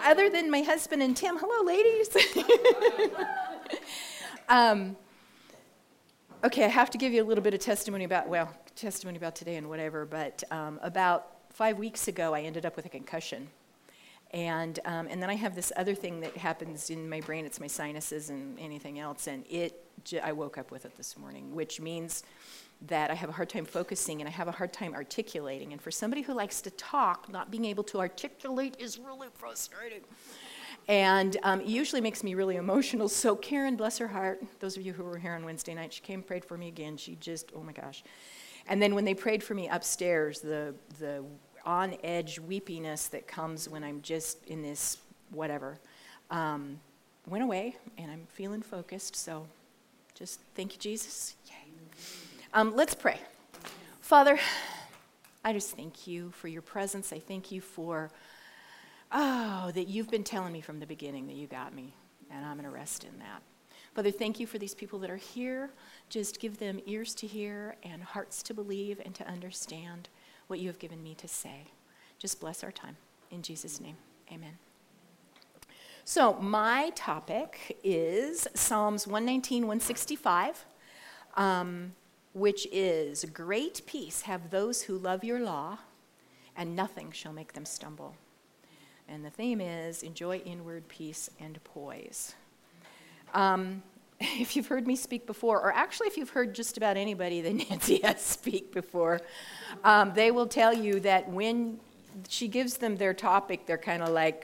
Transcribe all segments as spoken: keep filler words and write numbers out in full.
other than my husband and Tim. Hello, ladies. um, okay, I have to give you a little bit of testimony about, well, testimony about today and whatever, but um, about five weeks ago, I ended up with a concussion. And um, and then I have this other thing that happens in my brain. It's my sinuses and anything else. And it, I woke up with it this morning, which means that I have a hard time focusing and I have a hard time articulating. And for somebody who likes to talk, not being able to articulate is really frustrating. And um, it usually makes me really emotional. So Karen, bless her heart, those of you who were here on Wednesday night, she came and prayed for me again. She just, oh my gosh. And then when they prayed for me upstairs, the the on-edge weepiness that comes when I'm just in this whatever um, went away, and I'm feeling focused. So just thank you, Jesus. Yay. Um, let's pray. Father, I just thank you for your presence. I thank you for, oh, that you've been telling me from the beginning that you got me, and I'm going to rest in that. Father, thank you for these people that are here. Just give them ears to hear and hearts to believe and to understand what you have given me to say. Just bless our time. In Jesus' name, amen. So my topic is Psalms one nineteen, one sixty-five, um, which is, great peace have those who love your law, and nothing shall make them stumble. And the theme is, enjoy inward peace and poise. Um, if you've heard me speak before, or actually if you've heard just about anybody that Nancy has speak before, um, they will tell you that when she gives them their topic, they're kind of like,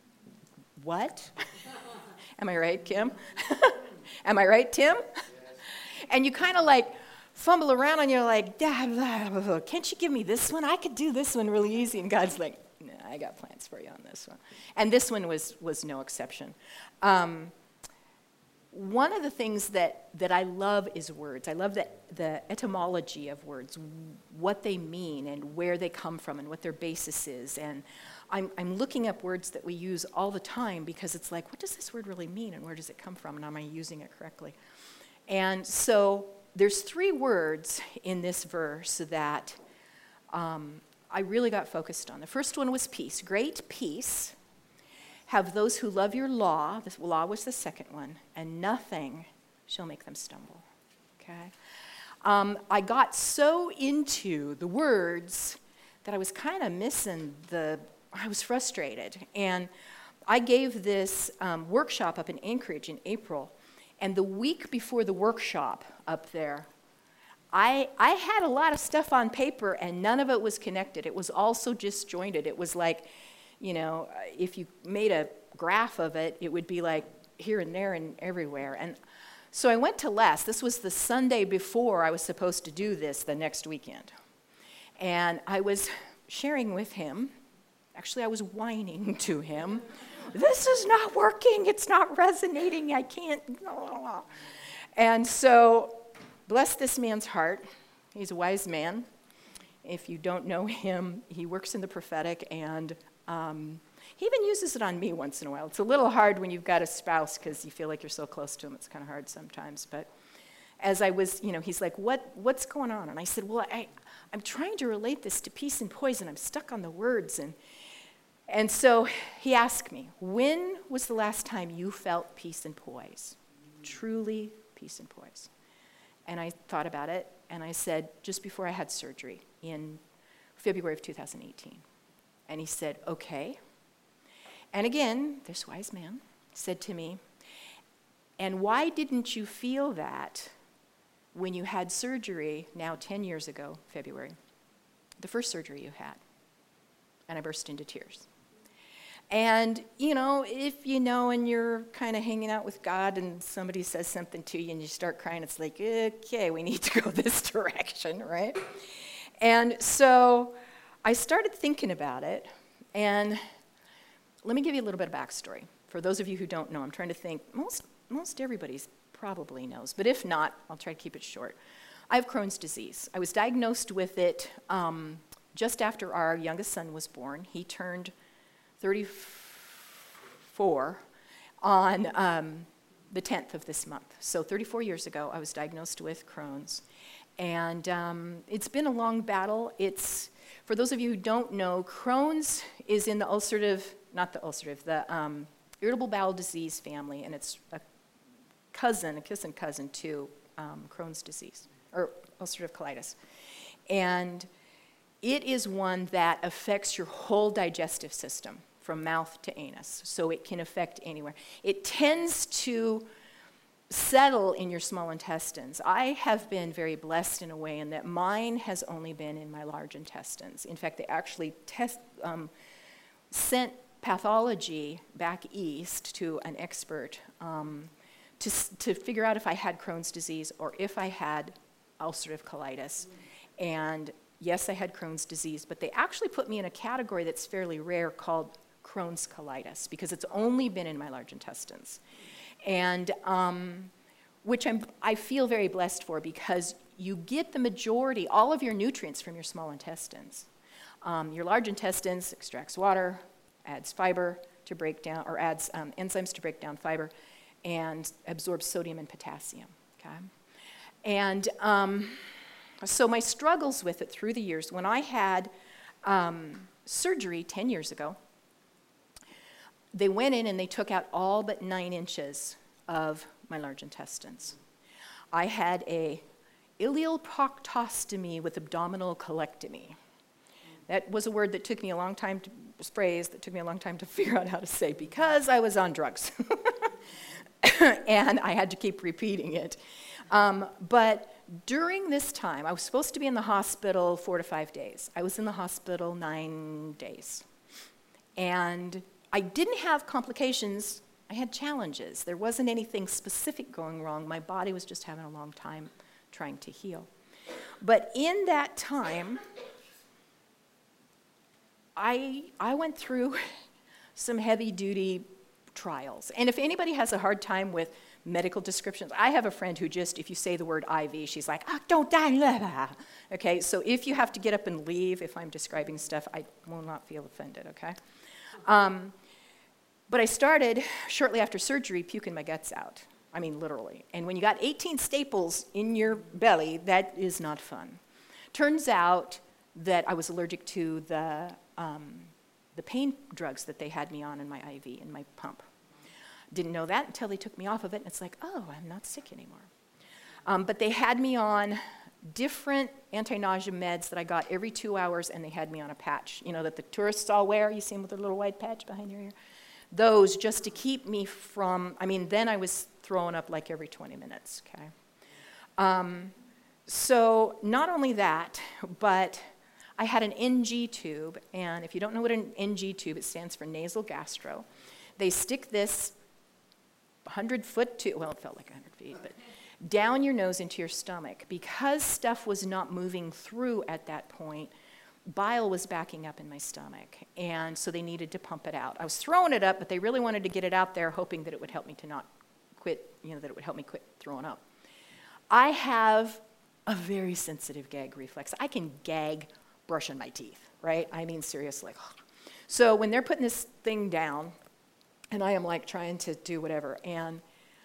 what? Am I right, Kim? Am I right, Tim? Yes. And you kind of like fumble around and you're like, blah, blah, blah, blah. Can't you give me this one? I could do this one really easy. And God's like, nah, I got plans for you on this one. And this one was was no exception. Um, One of the things that, that I love is words. I love the, the etymology of words, what they mean and where they come from and what their basis is. And I'm, I'm looking up words that we use all the time because it's like, what does this word really mean and where does it come from and am I using it correctly? And so there's three words in this verse that um, I really got focused on. The first one was peace. Great peace have those who love your law. The law was the second one, and nothing shall make them stumble. Okay? Um, I got so into the words that I was kind of missing the, I was frustrated. And I gave this um, workshop up in Anchorage in April, and the week before the workshop up there, I, I had a lot of stuff on paper, and none of it was connected. It was also disjointed. It was like, you know, if you made a graph of it, it would be like here and there and everywhere. And so I went to Les. This was the Sunday before I was supposed to do this the next weekend. And I was sharing with him. Actually, I was whining to him. This is not working. It's not resonating. I can't. And so, bless this man's heart. He's a wise man. If you don't know him, he works in the prophetic, and Um, he even uses it on me once in a while. It's a little hard when you've got a spouse because you feel like you're so close to him. It's kind of hard sometimes. But as I was, you know, he's like, what, what's going on? And I said, well, I, I'm trying to relate this to peace and poise, and I'm stuck on the words. And, and so he asked me, when was the last time you felt peace and poise? Truly peace and poise. And I thought about it, and I said, just before I had surgery in February of two thousand eighteen. And he said, okay. And again, this wise man said to me, and why didn't you feel that when you had surgery now ten years ago, February, the first surgery you had? And I burst into tears. And, you know, if you know and you're kind of hanging out with God and somebody says something to you and you start crying, it's like, okay, we need to go this direction, right? And so I started thinking about it, and let me give you a little bit of backstory. For those of you who don't know, I'm trying to think, most most everybody probably knows, but if not, I'll try to keep it short. I have Crohn's disease. I was diagnosed with it um, just after our youngest son was born. He turned thirty-four on um, the tenth of this month. So thirty-four years ago, I was diagnosed with Crohn's. And um, it's been a long battle. It's, for those of you who don't know, Crohn's is in the ulcerative not the ulcerative, the um, irritable bowel disease family, and it's a cousin, a kissing cousin to um, Crohn's disease, or ulcerative colitis. And it is one that affects your whole digestive system, from mouth to anus, so it can affect anywhere. It tends to settle in your small intestines. I have been very blessed in a way in that mine has only been in my large intestines. In fact, they actually test, um, sent pathology back east to an expert um, to, to figure out if I had Crohn's disease or if I had ulcerative colitis. And yes, I had Crohn's disease, but they actually put me in a category that's fairly rare called Crohn's colitis, because it's only been in my large intestines. And um, which I'm, I feel very blessed for, because you get the majority, all of your nutrients from your small intestines. Um, your large intestines extracts water, adds fiber to break down, or adds um, enzymes to break down fiber, and absorbs sodium and potassium, okay? And um, so my struggles with it through the years, when I had um, surgery ten years ago, they went in and they took out all but nine inches of my large intestines. I had a ileal proctostomy with abdominal colectomy. That was a word that took me a long time to, phrase that took me a long time to figure out how to say, because I was on drugs. And I had to keep repeating it. Um, but during this time, I was supposed to be in the hospital four to five days. I was in the hospital nine days. And I didn't have complications. I had challenges. There wasn't anything specific going wrong. My body was just having a long time trying to heal. But in that time, I, I went through some heavy-duty trials. And if anybody has a hard time with medical descriptions, I have a friend who just, if you say the word I V, she's like, oh, don't die. Blah, blah. Okay, so if you have to get up and leave, if I'm describing stuff, I will not feel offended, okay? Um, but I started, shortly after surgery, puking my guts out. I mean, literally. And when you got eighteen staples in your belly, that is not fun. Turns out that I was allergic to the, um, the pain drugs that they had me on in my I V, in my pump. Didn't know that until they took me off of it, and it's like, oh, I'm not sick anymore. Um, but they had me on different anti-nausea meds that I got every two hours, and they had me on a patch, you know, that the tourists all wear. You see them with their little white patch behind their ear? Those just to keep me from, I mean, then I was throwing up like every twenty minutes, okay? Um, so not only that, but I had an N G tube, and if you don't know what an N G tube, it stands for nasal gastro. They stick this hundred-foot tube, well, it felt like one hundred feet, but down your nose into your stomach. Because stuff was not moving through at that point, bile was backing up in my stomach, and so they needed to pump it out. I was throwing it up, but they really wanted to get it out there, hoping that it would help me to not quit, you know, that it would help me quit throwing up. I have a very sensitive gag reflex. I can gag brushing my teeth, right? I mean, seriously. So when they're putting this thing down, and I am like trying to do whatever, and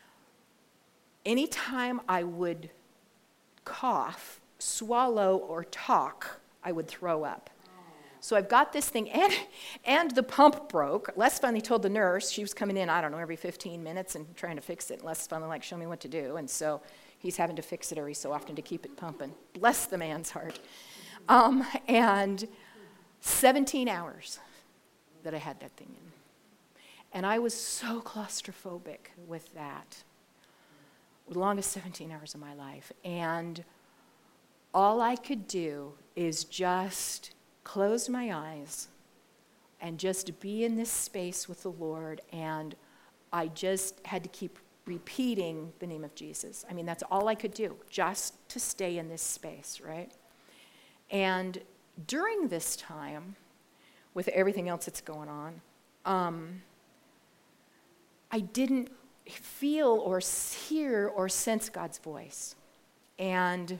anytime I would cough, swallow, or talk, I would throw up. So I've got this thing, and, and the pump broke. Les finally told the nurse, she was coming in, I don't know, every fifteen minutes and trying to fix it. And Les finally like, show me what to do. And so he's having to fix it every so often to keep it pumping. Bless the man's heart. Um, and seventeen hours that I had that thing in. And I was so claustrophobic with that. The longest seventeen hours of my life. And all I could do is just close my eyes and just be in this space with the Lord, and I just had to keep repeating the name of Jesus. I mean, that's all I could do, just to stay in this space, right? And during this time, with everything else that's going on, um, I didn't feel or hear or sense God's voice. And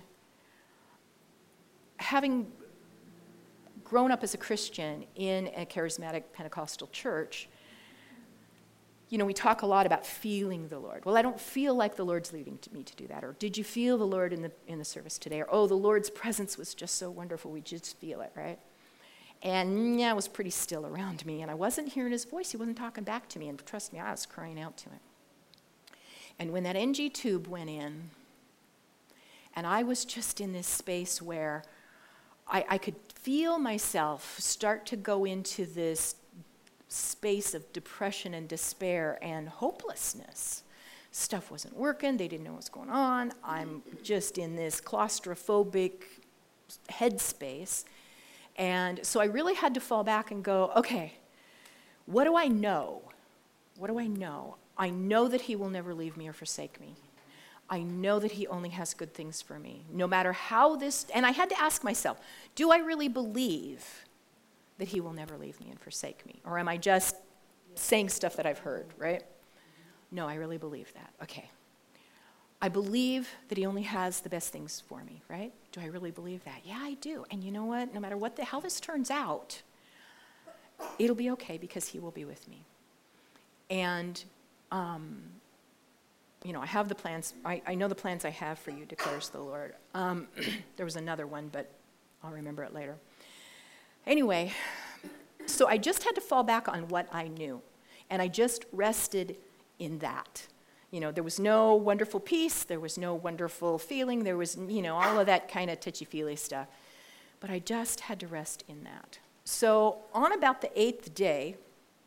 having grown up as a Christian in a charismatic Pentecostal church, you know, we talk a lot about feeling the Lord. Well, I don't feel like the Lord's leading to me to do that. Or did you feel the Lord in the in the service today? Or, oh, the Lord's presence was just so wonderful, we just feel it, right? And yeah, it was pretty still around me, and I wasn't hearing his voice. He wasn't talking back to me, and trust me, I was crying out to him. And when that N G tube went in, and I was just in this space where I, I could feel myself start to go into this space of depression and despair and hopelessness. Stuff wasn't working. They didn't know what was going on. I'm just in this claustrophobic headspace. And so I really had to fall back and go, okay, what do I know? What do I know? I know that he will never leave me or forsake me. I know that he only has good things for me. No matter how this, and I had to ask myself, do I really believe that he will never leave me and forsake me? Or am I just saying stuff that I've heard, right? No, I really believe that. Okay. I believe that he only has the best things for me, right? Do I really believe that? Yeah, I do. And you know what? No matter what the, how this turns out, it'll be okay because he will be with me. And, um, you know, I have the plans. I, I know the plans I have for you, declares the Lord. Um, there was another one, but I'll remember it later. Anyway, so I just had to fall back on what I knew. And I just rested in that. You know, there was no wonderful peace, there was no wonderful feeling, there was, you know, all of that kind of touchy-feely stuff. But I just had to rest in that. So on about the eighth day,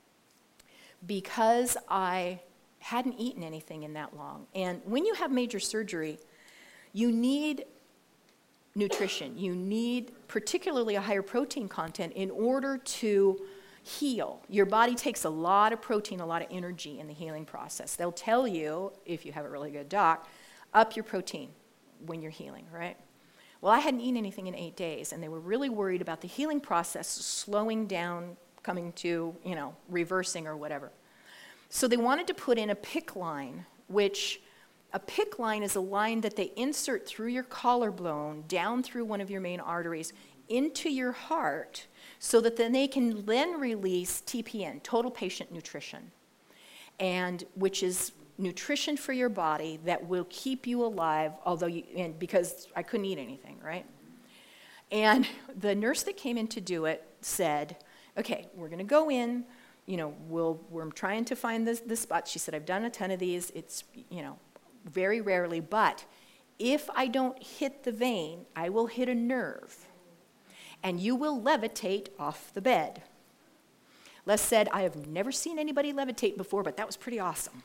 because I hadn't eaten anything in that long, and when you have major surgery, you need nutrition. You need particularly a higher protein content in order to heal. Your body takes a lot of protein, a lot of energy in the healing process. They'll tell you, if you have a really good doc, up your protein when you're healing, right? Well, I hadn't eaten anything in eight days, and they were really worried about the healing process slowing down, coming to, you know, reversing or whatever. So they wanted to put in a PICC line, which a PICC line is a line that they insert through your collarbone, down through one of your main arteries, into your heart, so that then they can then release T P N, total patient nutrition, and which is nutrition for your body that will keep you alive, although you, and because I couldn't eat anything, right? And the nurse that came in to do it said, okay, we're going to go in, you know, we'll, we're trying to find the, the spot. She said, I've done a ton of these. It's, you know, very rarely, but if I don't hit the vein, I will hit a nerve, and you will levitate off the bed. Les said, I have never seen anybody levitate before, but that was pretty awesome.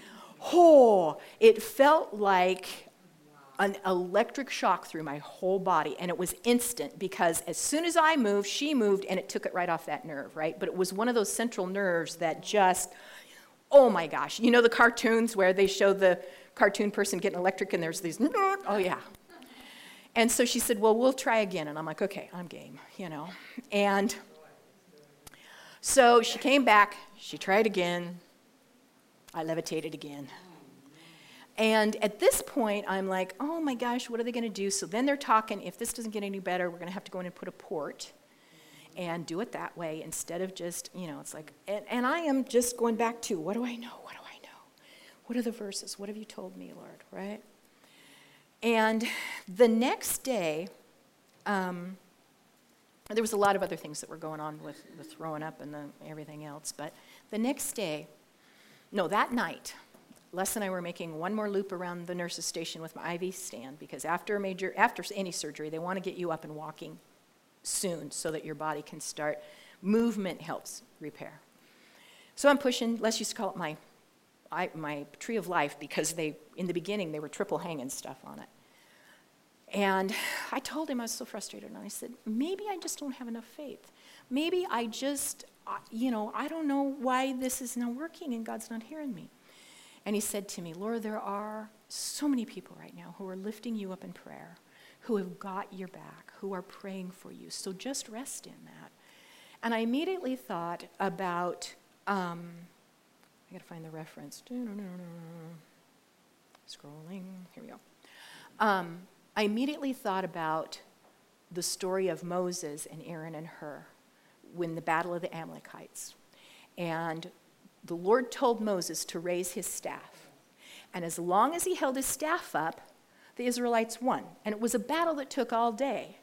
Oh, it felt like an electric shock through my whole body, and it was instant because as soon as I moved, she moved, and it took it right off that nerve, right? But it was one of those central nerves that just, oh my gosh. You know the cartoons where they show the cartoon person getting electric, and there's these, oh yeah. And so she said, well, we'll try again. And I'm like, okay, I'm game, you know. And so she came back. She tried again. I levitated again. And at this point, I'm like, oh my gosh, what are they going to do? So then they're talking, if this doesn't get any better, we're going to have to go in and put a port and do it that way instead of just, you know, it's like, and, and I am just going back to, what do I know? What do I know? What are the verses? What have you told me, Lord, right? And the next day, um, there was a lot of other things that were going on with the throwing up and the, everything else, but the next day, no, that night, Les and I were making one more loop around the nurse's station with my I V stand because after a major, after any surgery, they want to get you up and walking soon so that your body can start. Movement helps repair. So I'm pushing, Les used to call it my, I, my tree of life because they, in the beginning, they were triple hanging stuff on it. And I told him I was so frustrated, and I said, maybe I just don't have enough faith. Maybe I just, you know, I don't know why this is not working and God's not hearing me. And he said to me, Laura, there are so many people right now who are lifting you up in prayer, who have got your back, who are praying for you. So just rest in that. And I immediately thought about, um, I gotta find the reference. Scrolling, here we go. Um, I immediately thought about the story of Moses and Aaron and Hur when the battle of the Amalekites. And the Lord told Moses to raise his staff. And as long as he held his staff up, the Israelites won. And it was a battle that took all day.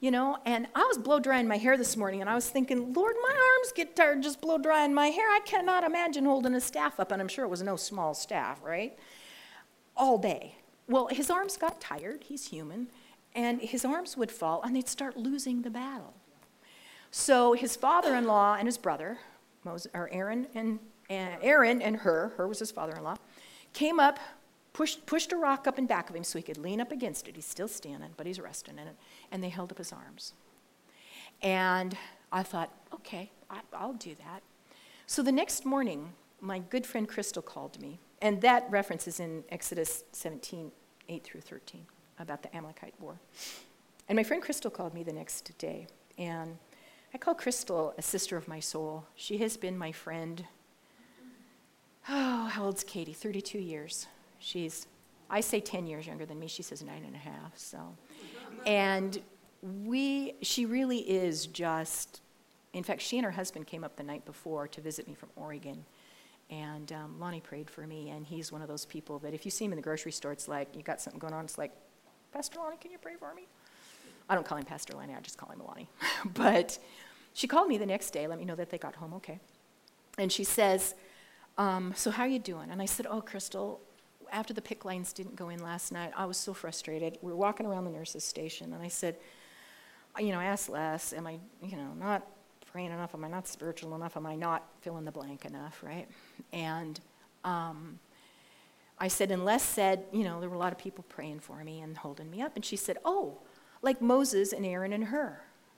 you know, and I was blow drying my hair this morning, and I was thinking, Lord, my arms get tired just blow drying my hair. I cannot imagine holding a staff up, and I'm sure it was no small staff, right? All day. Well, his arms got tired. He's human. And his arms would fall, and they'd start losing the battle. So his father-in-law and his brother, Moses, or Aaron and, and Aaron and Hur, Hur was his father-in-law, came up, pushed, pushed a rock up in back of him so he could lean up against it. He's still standing, but he's resting in it. And they held up his arms. And I thought, okay, I, I'll do that. So the next morning, my good friend Crystal called me. And that reference is in Exodus seventeen, eight through thirteen, about the Amalekite war. And my friend Crystal called me the next day. And I call Crystal a sister of my soul. She has been my friend. Oh, how old's Katie? thirty-two years. She's, I say ten years younger than me. She says nine and a half. So, and we, she really is just, in fact, she and her husband came up the night before to visit me from Oregon. And um, Lonnie prayed for me, and he's one of those people that if you see him in the grocery store, it's like, you got something going on, it's like, Pastor Lonnie, can you pray for me? I don't call him Pastor Lonnie, I just call him Lonnie. But she called me the next day, let me know that they got home okay. And she says, um, so how are you doing? And I said, oh, Crystal, after the P I C C lines didn't go in last night, I was so frustrated. We were walking around the nurse's station, and I said, you know, I asked Les, am I, you know, not praying enough? Am I not spiritual enough? Am I not fill in the blank enough, right? And um, I said, and Les said, you know, there were a lot of people praying for me and holding me up. And she said, oh, like Moses and Aaron and Hur.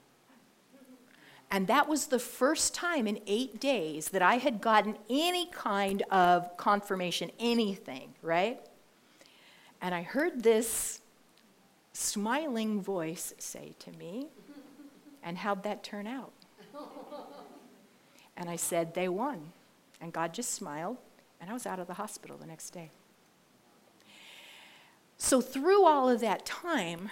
And that was the first time in eight days that I had gotten any kind of confirmation, anything, right? And I heard this smiling voice say to me, and how'd that turn out? And I said, they won. And God just smiled, and I was out of the hospital the next day. So through all of that time,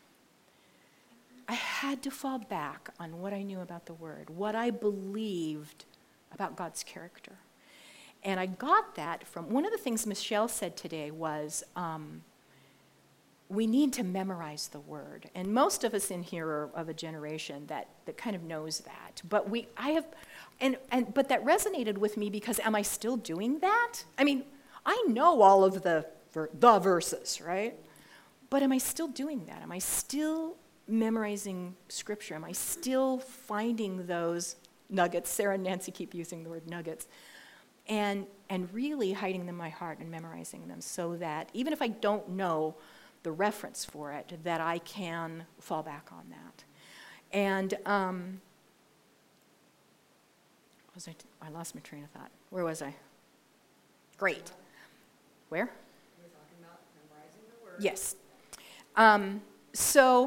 I had to fall back on what I knew about the Word, what I believed about God's character. And I got that from, one of the things Michelle said today was, um, we need to memorize the Word. And most of us in here are of a generation that, that kind of knows that. But we, I have, and, and but that resonated with me because am I still doing that? I mean, I know all of the, the verses, right? But am I still doing that? Am I still memorizing Scripture? Am I still finding those nuggets? Sarah and Nancy keep using the word nuggets. And, and really hiding them in my heart and memorizing them so that even if I don't know the reference for it, that I can fall back on that. And um, was I, t- I lost my train of thought. Where was I? Great. Where? You were talking about memorizing the Word. Yes. Um, so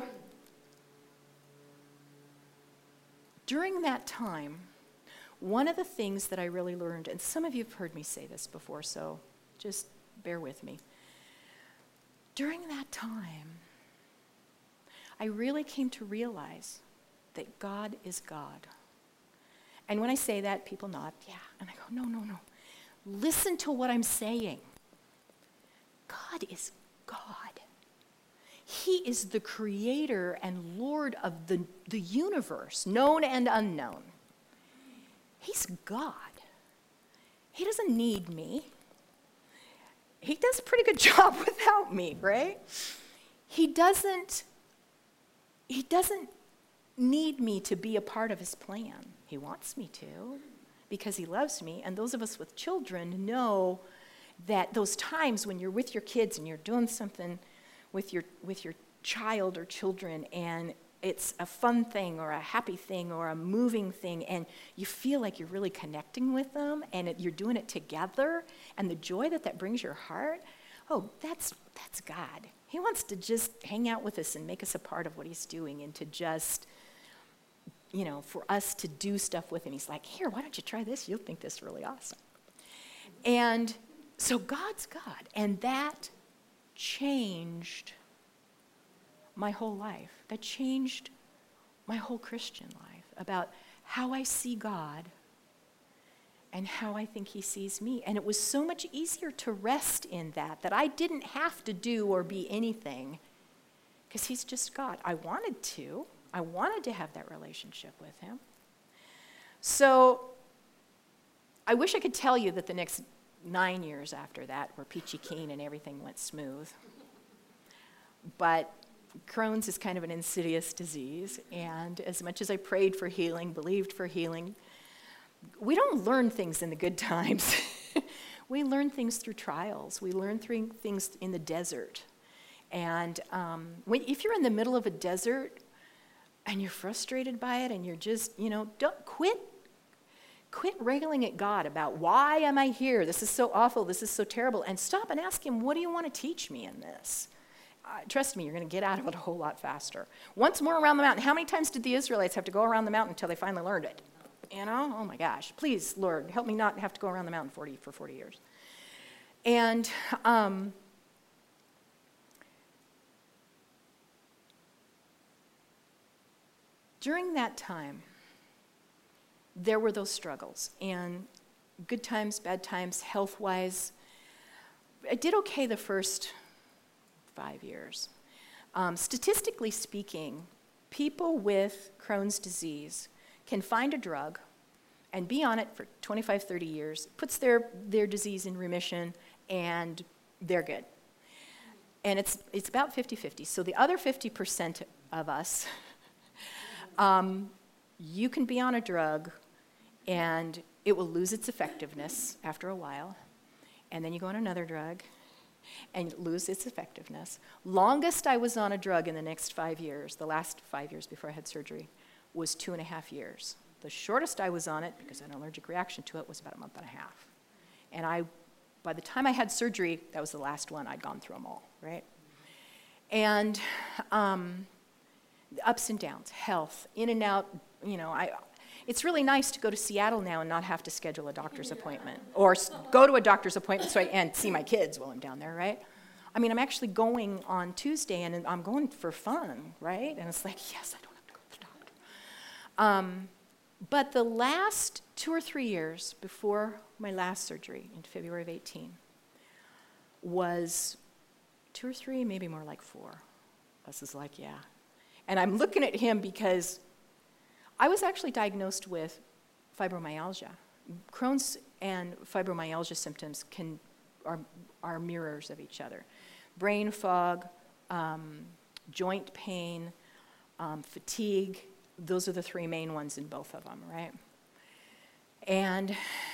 during that time, one of the things that I really learned, and some of you have heard me say this before, so just bear with me. During that time, I really came to realize that God is God. And when I say that, people nod, yeah. And I go, no, no, no. Listen to what I'm saying. God is God. He is the creator and Lord of the, the universe, known and unknown. He's God. He doesn't need me. He does a pretty good job without me, right? He doesn't, he doesn't need me to be a part of his plan. He wants me to because he loves me. And those of us with children know that those times when you're with your kids and you're doing something with your with your child or children and it's a fun thing or a happy thing or a moving thing and you feel like you're really connecting with them and it, you're doing it together and the joy that that brings your heart, oh, that's that's God. He wants to just hang out with us and make us a part of what he's doing and to just, you know, for us to do stuff with him. He's like, here, why don't you try this? You'll think this is really awesome. And so God's God. And that changed my whole life. That changed my whole Christian life about how I see God and how I think he sees me. And it was so much easier to rest in that, that I didn't have to do or be anything because he's just God. I wanted to, I wanted to have that relationship with him. So I wish I could tell you that the next nine years after that were peachy keen and everything went smooth. But Crohn's is kind of an insidious disease, and as much as I prayed for healing, believed for healing, we don't learn things in the good times. We learn things through trials. We learn through things in the desert. And um, when, if you're in the middle of a desert and you're frustrated by it and you're just, you know, don't quit. Quit railing at God about why am I here? This is so awful. This is so terrible. And stop and ask him, what do you want to teach me in this? Uh, trust me, you're going to get out of it a whole lot faster. Once more around the mountain. How many times did the Israelites have to go around the mountain until they finally learned it? You know, oh my gosh, please, Lord, help me not have to go around the mountain forty for forty years. And um, during that time, there were those struggles, and good times, bad times, health-wise. I did okay the first five years. Um, statistically speaking, people with Crohn's disease can find a drug and be on it for twenty-five, thirty years, puts their, their disease in remission, and they're good. And it's, it's about fifty-fifty. So the other fifty percent of us, um, you can be on a drug, and it will lose its effectiveness after a while, and then you go on another drug, and lose its effectiveness. Longest I was on a drug in the next five years, the last five years before I had surgery, was two and a half years. The shortest I was on it, because I had an allergic reaction to it, was about a month and a half. And I, by the time I had surgery, that was the last one. I'd gone through them all, right? And um, ups and downs, health, in and out, you know, I... It's really nice to go to Seattle now and not have to schedule a doctor's appointment or s- go to a doctor's appointment so I, and see my kids while I'm down there, right? I mean, I'm actually going on Tuesday, and I'm going for fun, right? And it's like, yes, I don't have to go to the doctor. Um, but the last two or three years before my last surgery in February of eighteen was two or three, maybe more like four. This is like, yeah. And I'm looking at him because I was actually diagnosed with fibromyalgia. Crohn's and fibromyalgia symptoms can are, are mirrors of each other. Brain fog, um, joint pain, um, fatigue, those are the three main ones in both of them, right? And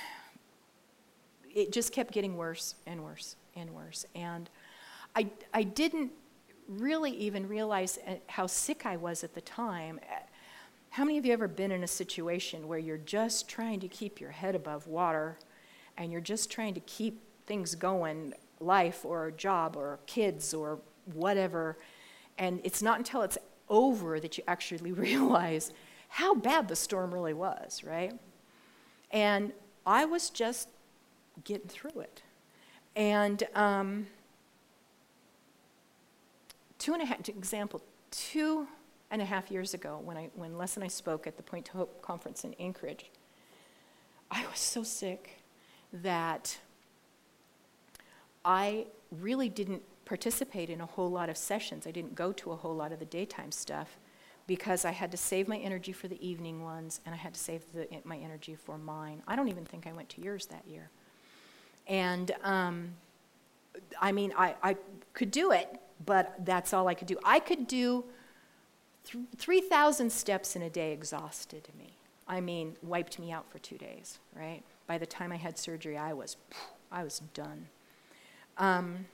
it just kept getting worse and worse and worse. And I, I didn't really even realize how sick I was at the time. How many of you ever been in a situation where you're just trying to keep your head above water and you're just trying to keep things going, life or job or kids or whatever, and it's not until it's over that you actually realize how bad the storm really was, right? And I was just getting through it. And um, two and a half, example, two and a half years ago when I when Les and I spoke at the Point to Hope conference in Anchorage, I was so sick that I really didn't participate in a whole lot of sessions. I didn't go to a whole lot of the daytime stuff because I had to save my energy for the evening ones, and I had to save the, my energy for mine. I don't even think I went to yours that year. And um, I mean, I, I could do it, but that's all I could do. I could do th- three thousand steps in a day exhausted me. I mean, wiped me out for two days, right? By the time I had surgery, I was, I was done. Um,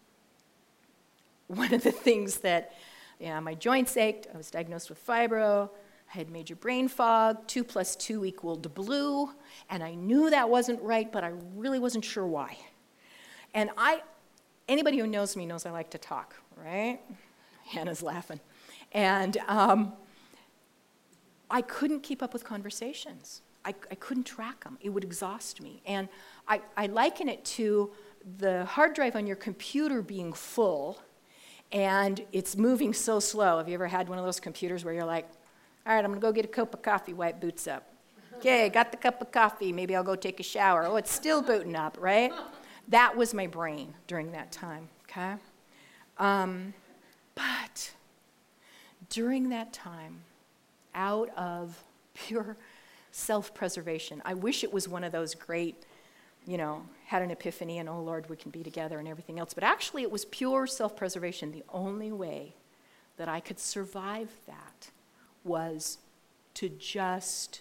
one of the things that, you know, my joints ached, I was diagnosed with fibro, I had major brain fog, two plus two equaled blue, and I knew that wasn't right, but I really wasn't sure why. And I, anybody who knows me knows I like to talk, right? Hannah's laughing. And um, I couldn't keep up with conversations. I, I couldn't track them. It would exhaust me. And I, I liken it to the hard drive on your computer being full, and it's moving so slow. Have you ever had one of those computers where you're like, all right, I'm going to go get a cup of coffee, wipe boots up. Okay, got the cup of coffee. Maybe I'll go take a shower. Oh, it's still booting up, right? That was my brain during that time, okay? Um, but during that time, out of pure self-preservation, I wish it was one of those great, you know, had an epiphany and, oh, Lord, we can be together and everything else. But actually, it was pure self-preservation. The only way that I could survive that was to just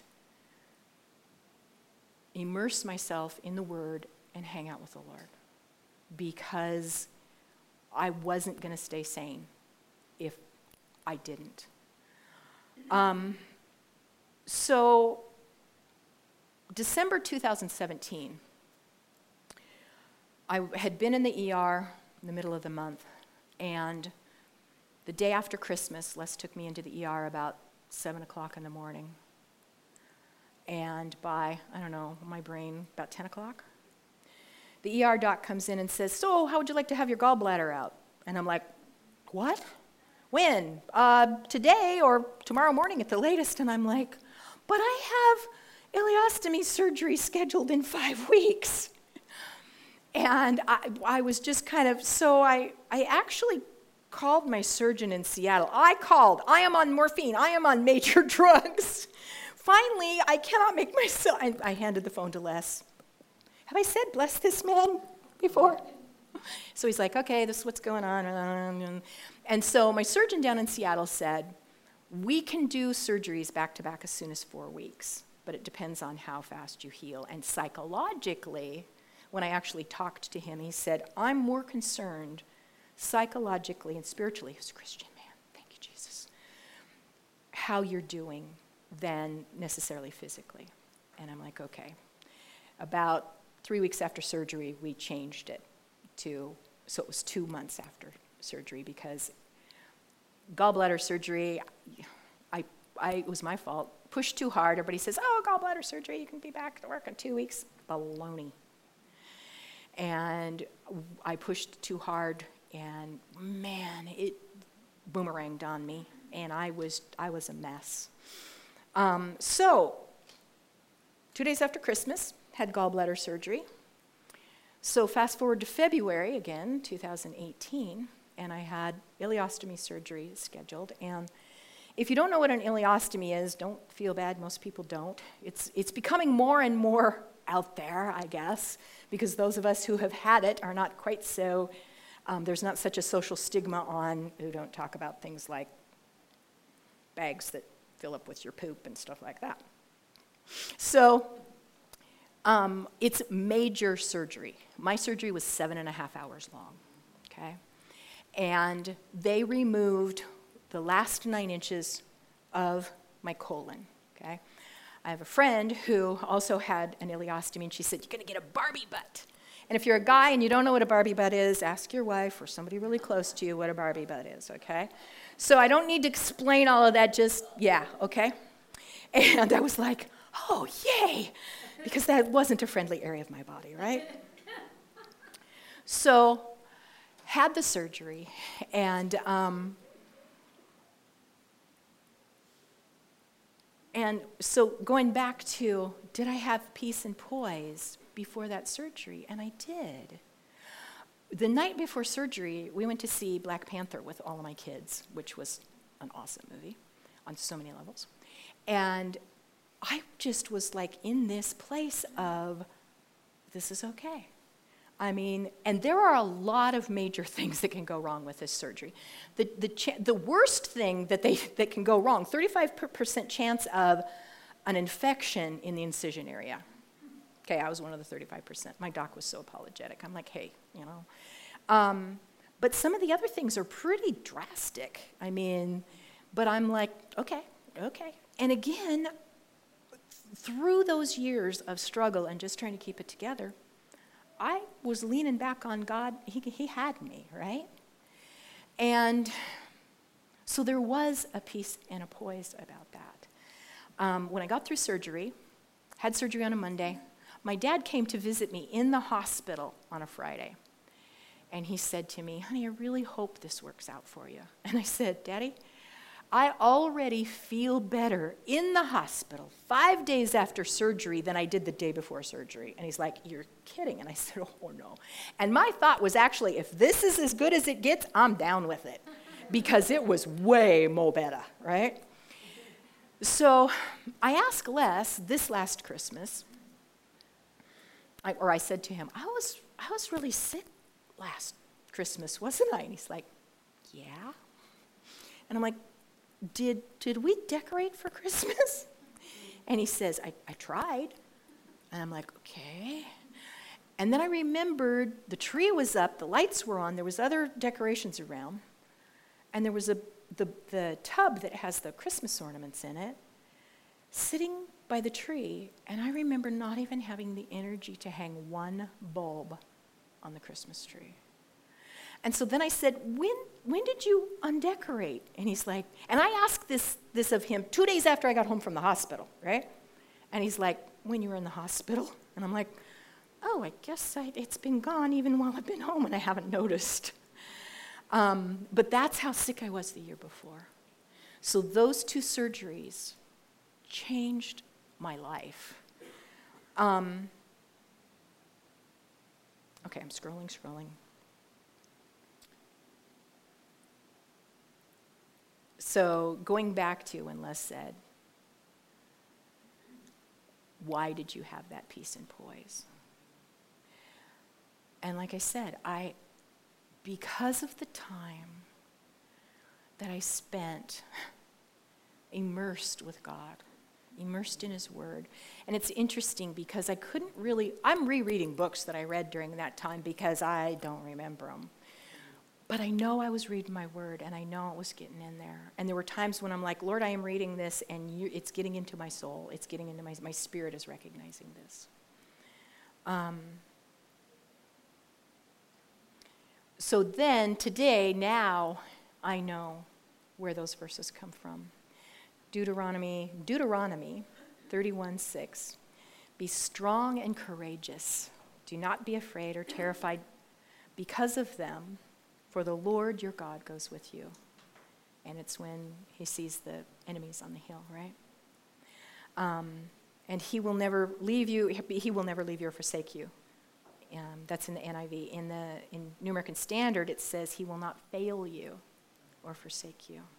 immerse myself in the Word and hang out with the Lord, because I wasn't going to stay sane if I didn't. Um, so, December two thousand seventeen, I had been in the E R in the middle of the month, and the day after Christmas, Les took me into the E R about seven o'clock in the morning. And by, I don't know, my brain, about ten o'clock, the E R doc comes in and says, so how would you like to have your gallbladder out? And I'm like, what? When? Uh, today or tomorrow morning at the latest. And I'm like, but I have ileostomy surgery scheduled in five weeks. And I, I was just kind of, so I, I actually called my surgeon in Seattle. I called. I am on morphine. I am on major drugs. Finally, I cannot make myself, I, I handed the phone to Les. Have I said bless this man before? So he's like, okay, this is what's going on. And so my surgeon down in Seattle said, we can do surgeries back to back as soon as four weeks, but it depends on how fast you heal. And psychologically, when I actually talked to him, he said, I'm more concerned psychologically and spiritually, as a Christian man, thank you, Jesus, how you're doing than necessarily physically. And I'm like, okay. About three weeks after surgery, we changed it to, so it was two months after surgery, because gallbladder surgery, I, I, it was my fault. Pushed too hard. Everybody says, oh, gallbladder surgery, you can be back to work in two weeks. Baloney. And I pushed too hard, and man, it boomeranged on me, and I was, I was a mess. Um, so, two days after Christmas, had gallbladder surgery. So fast forward to February, again, two thousand eighteen, and I had ileostomy surgery scheduled. And if you don't know what an ileostomy is, don't feel bad, most people don't. It's, it's becoming more and more out there, I guess, because those of us who have had it are not quite so, um, there's not such a social stigma on who don't talk about things like bags that fill up with your poop and stuff like that. So um, it's major surgery. My surgery was seven and a half hours long, okay? And they removed the last nine inches of my colon, okay? I have a friend who also had an ileostomy, and she said, you're gonna get a Barbie butt. And if you're a guy and you don't know what a Barbie butt is, ask your wife or somebody really close to you what a Barbie butt is, okay? So I don't need to explain all of that, just, yeah, okay? And I was like, oh, yay, because that wasn't a friendly area of my body, right? So, had the surgery, and um, and so going back to, did I have peace and poise before that surgery? And I did. The night before surgery, we went to see Black Panther with all of my kids, which was an awesome movie on so many levels. And I just was like in this place of, this is okay. I mean, and there are a lot of major things that can go wrong with this surgery. The, the, cha- the worst thing that, they, that can go wrong, thirty-five percent chance of an infection in the incision area. Okay, I was one of the thirty-five percent. My doc was so apologetic. I'm like, hey, you know. Um, but some of the other things are pretty drastic. I mean, but I'm like, okay, okay. And again, through those years of struggle and just trying to keep it together, I was leaning back on God. He, he had me, right? And so there was a peace and a poise about that. Um, when I got through surgery, had surgery on a Monday, my dad came to visit me in the hospital on a Friday. And he said to me, honey, I really hope this works out for you. And I said, Daddy, I already feel better in the hospital five days after surgery than I did the day before surgery. And he's like, you're kidding. And I said, oh, no. And my thought was actually, if this is as good as it gets, I'm down with it. because it was way more better, right? So I asked Les this last Christmas, I, or I said to him, I was, I was really sick last Christmas, wasn't I? And he's like, yeah. And I'm like, did, did we decorate for Christmas? And he says, I, I tried. And I'm like, okay. And then I remembered the tree was up, the lights were on, there was other decorations around, and there was a the, the tub that has the Christmas ornaments in it sitting by the tree, and I remember not even having the energy to hang one bulb on the Christmas tree. And so then I said, when when did you undecorate? And he's like, and I asked this, this of him two days after I got home from the hospital, right? And he's like, when you were in the hospital? And I'm like, oh, I guess I, it's been gone even while I've been home and I haven't noticed. Um, but that's how sick I was the year before. So those two surgeries changed my life. Um, okay, I'm scrolling, scrolling. So going back to when Les said, why did you have that peace and poise? And like I said, I, because of the time that I spent immersed with God, immersed in His Word. And it's interesting because I couldn't really, I'm rereading books that I read during that time because I don't remember them. But I know I was reading my Word, and I know it was getting in there. And there were times when I'm like, Lord, I am reading this, and you, it's getting into my soul. It's getting into my, my spirit is recognizing this. Um, so then, today, now, I know where those verses come from. Deuteronomy, Deuteronomy thirty-one six. Be strong and courageous. Do not be afraid or terrified because of them. For the Lord your God goes with you. And it's when he sees the enemies on the hill, right? Um, and he will never leave you, he will never leave you or forsake you. Um, that's in the N I V. In the in New American Standard, it says he will not fail you or forsake you.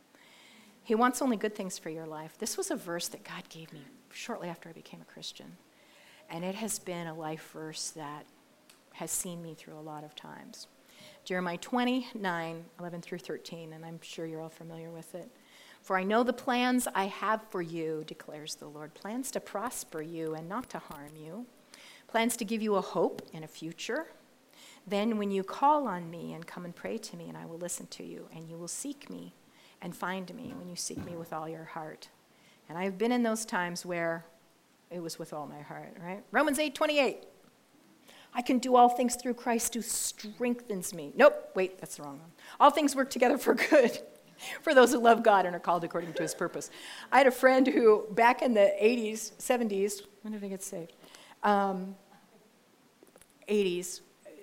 He wants only good things for your life. This was a verse that God gave me shortly after I became a Christian. And it has been a life verse that has seen me through a lot of times. Jeremiah twenty-nine, eleven through thirteen, and I'm sure you're all familiar with it. For I know the plans I have for you, declares the Lord, plans to prosper you and not to harm you, plans to give you a hope and a future. Then when you call on me and come and pray to me, and I will listen to you, and you will seek me and find me when you seek me with all your heart. And I've been in those times where it was with all my heart, right? Romans eight twenty-eight. I can do all things through Christ who strengthens me. Nope, wait, that's the wrong one. All things work together for good for those who love God and are called according to his purpose. I had a friend who, back in the eighties, seventies, when did I get saved? Um, eighties.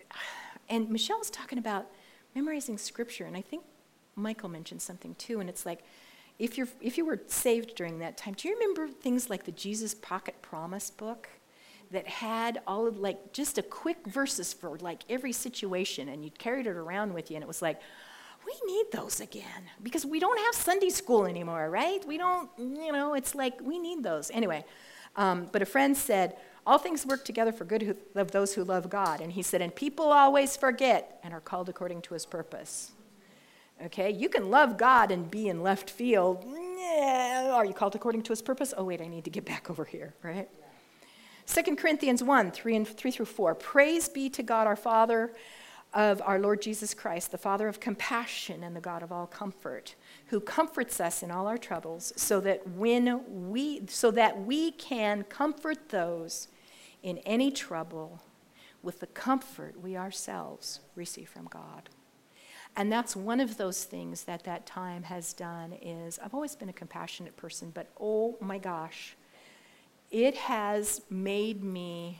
And Michelle was talking about memorizing scripture, and I think Michael mentioned something too, and it's like, if you're if you were saved during that time, do you remember things like the Jesus Pocket Promise book that had all of, like, just a quick verses for like every situation, and you carried it around with you, and it was like, we need those again because we don't have Sunday school anymore, right? We don't, you know, it's like we need those. Anyway, um, but a friend said, all things work together for good who, of those who love God. And he said, and people always forget and are called according to his purpose. Okay, you can love God and be in left field. Yeah. Are you called according to his purpose? Oh, wait, I need to get back over here, right? Second Corinthians one, three and three through four. Praise be to God our Father of our Lord Jesus Christ, the Father of compassion and the God of all comfort, who comforts us in all our troubles, so that when we so that we can comfort those in any trouble with the comfort we ourselves receive from God. And that's one of those things that that time has done is, I've always been a compassionate person, but oh my gosh, it has made me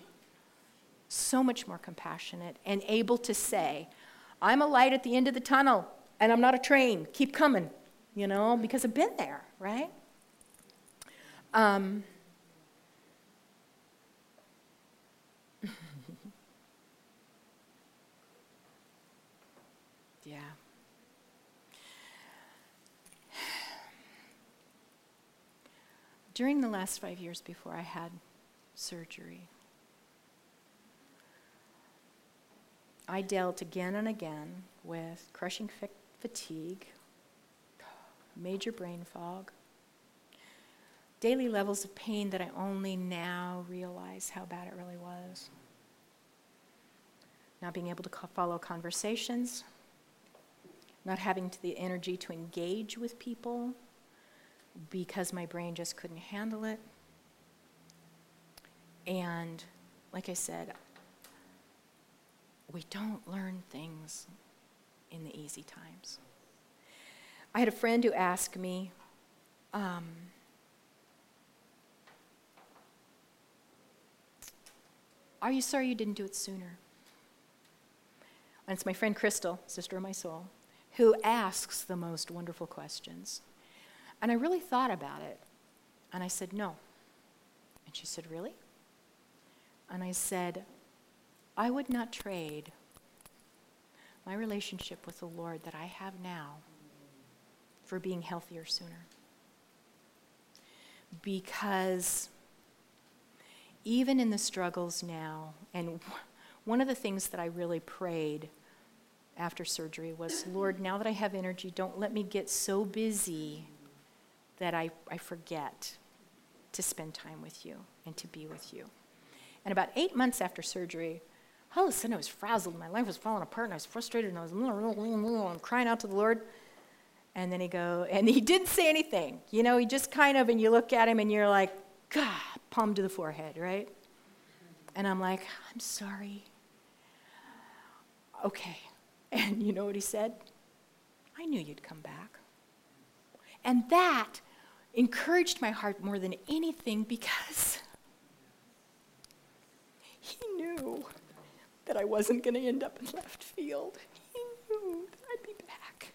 so much more compassionate and able to say, I'm a light at the end of the tunnel, and I'm not a train. Keep coming, you know, because I've been there, right? Um, yeah. during the last five years before I had surgery, I dealt again and again with crushing fa- fatigue, major brain fog, daily levels of pain that I only now realize how bad it really was. Not being able to co- follow conversations, not having the energy to engage with people because my brain just couldn't handle it. And like I said, we don't learn things in the easy times. I had a friend who asked me, um, are you sorry you didn't do it sooner? And it's my friend Crystal, sister of my soul, who asks the most wonderful questions. And I really thought about it. And I said, no. And she said, really? And I said, I would not trade my relationship with the Lord that I have now for being healthier sooner. Because even in the struggles now, and one of the things that I really prayed after surgery was, Lord, now that I have energy, don't let me get so busy that I, I forget to spend time with you and to be with you. And about eight months after surgery, all of a sudden I was frazzled. My life was falling apart, and I was frustrated, and I was I'm crying out to the Lord. And then he go, and he didn't say anything. You know, he just kind of, and you look at him, and you're like, God, palm to the forehead, right? And I'm like, I'm sorry. Okay. And you know what he said? I knew you'd come back. And that encouraged my heart more than anything, because he knew that I wasn't going to end up in left field. He knew that I'd be back.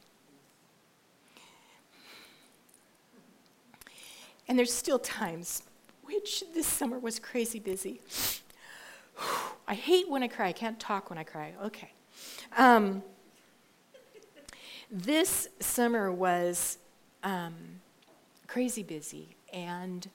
And there's still times, which this summer was crazy busy. I hate when I cry. I can't talk when I cry. Okay. Um, this summer was um, crazy busy, and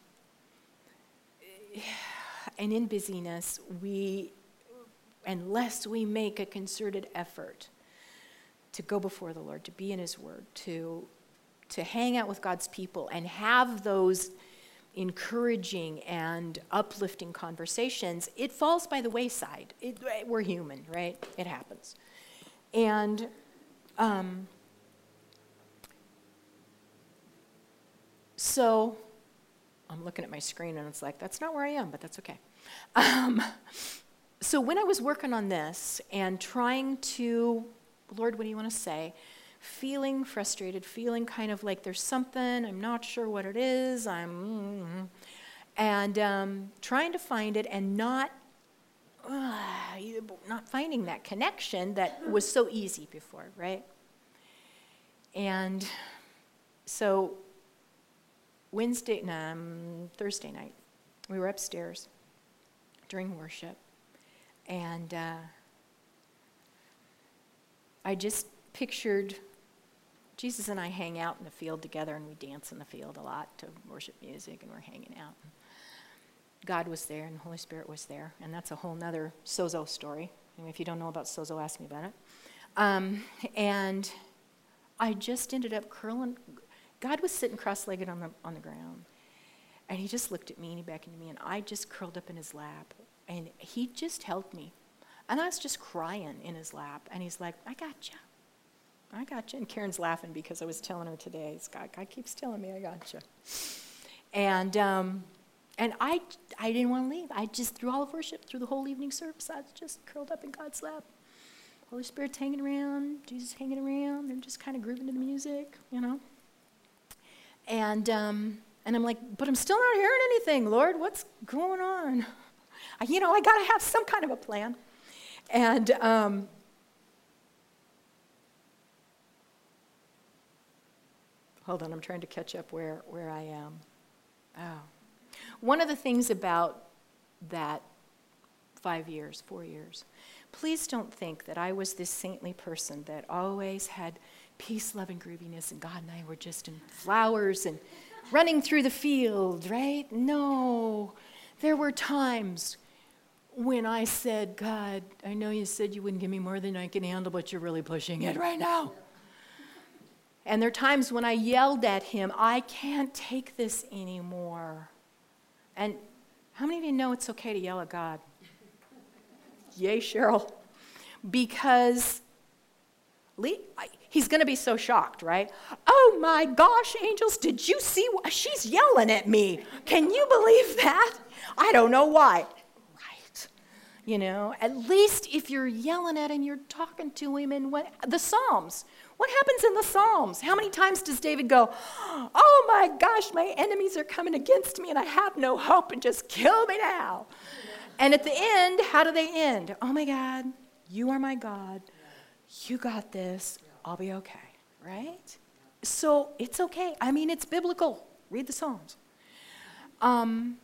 and in busyness, we, unless we make a concerted effort to go before the Lord, to be in His Word, to to hang out with God's people, and have those encouraging and uplifting conversations, it falls by the wayside. It, we're human, right? It happens. And um, so I'm looking at my screen, and it's like, that's not where I am, but that's okay. Um, so when I was working on this and trying to, Lord, what do you want to say? Feeling frustrated, feeling kind of like there's something, I'm not sure what it is, I'm, and um, trying to find it, and not, uh, not finding that connection that was so easy before, right? And so Wednesday, no, um, Thursday night, we were upstairs during worship, and uh, I just pictured Jesus and I hang out in the field together, and we dance in the field a lot to worship music, and we're hanging out. God was there, and the Holy Spirit was there, and that's a whole nother sozo story. I mean, if you don't know about sozo, ask me about it. Um, and I just ended up curling. God was sitting cross-legged on the on the ground, and he just looked at me, and he beckoned to me, and I just curled up in his lap, and he just held me. And I was just crying in his lap, and he's like, I got you. I got you. And Karen's laughing because I was telling her today, God, God keeps telling me I got you. And um, and I I didn't want to leave. I just, through all of worship, through the whole evening service, I was just curled up in God's lap. Holy Spirit's hanging around, Jesus hanging around. They're just kind of grooving to the music, you know. And um, and I'm like, but I'm still not hearing anything, Lord. What's going on? I, you know, I got to have some kind of a plan. And um, hold on, I'm trying to catch up where, where I am. Oh. One of the things about that five years, four years, please don't think that I was this saintly person that always had peace, love, and grooviness, and God and I were just in flowers, and running through the field, right? No. There were times when I said, God, I know you said you wouldn't give me more than I can handle, but you're really pushing it right now. And there are times when I yelled at him, I can't take this anymore. And how many of you know it's okay to yell at God? Yay, Cheryl. Because he's going to be so shocked, right? Oh my gosh, angels, did you see? What? She's yelling at me. Can you believe that? I don't know why. Right. You know, at least if you're yelling at him, you're talking to him in what, the Psalms. What happens in the Psalms? How many times does David go, oh my gosh, my enemies are coming against me and I have no hope and just kill me now? And at the end, how do they end? Oh my God, you are my God. You got this. I'll be okay, right? So it's okay. I mean, it's biblical. Read the Psalms. Um,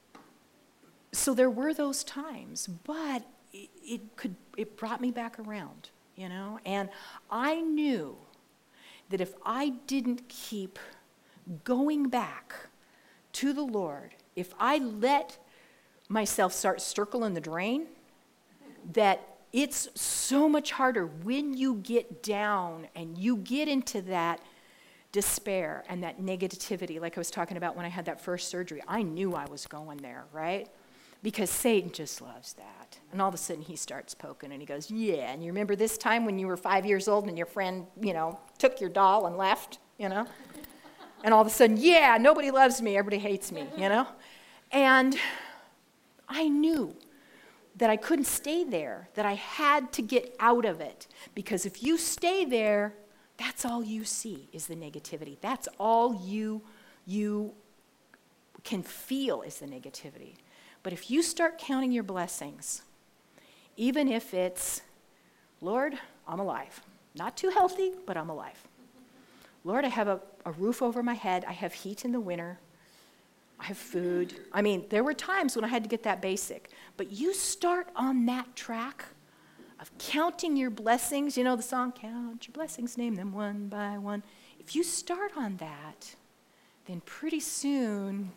so there were those times, but it, it could it brought me back around, you know? And I knew that if I didn't keep going back to the Lord, if I let myself start circling the drain, that it's so much harder when you get down and you get into that despair and that negativity, like I was talking about when I had that first surgery. I knew I was going there, right? Because Satan just loves that. And all of a sudden he starts poking and he goes, yeah, and you remember this time when you were five years old and your friend, you know, took your doll and left, you know? And all of a sudden, yeah, nobody loves me, everybody hates me, you know? And I knew that I couldn't stay there, that I had to get out of it. Because if you stay there, that's all you see is the negativity. That's all you, you can feel is the negativity. But if you start counting your blessings, even if it's, Lord, I'm alive. Not too healthy, but I'm alive. Lord, I have a, a roof over my head. I have heat in the winter. I have food. I mean, there were times when I had to get that basic. But you start on that track of counting your blessings. You know the song, count your blessings, name them one by one. If you start on that, then pretty soon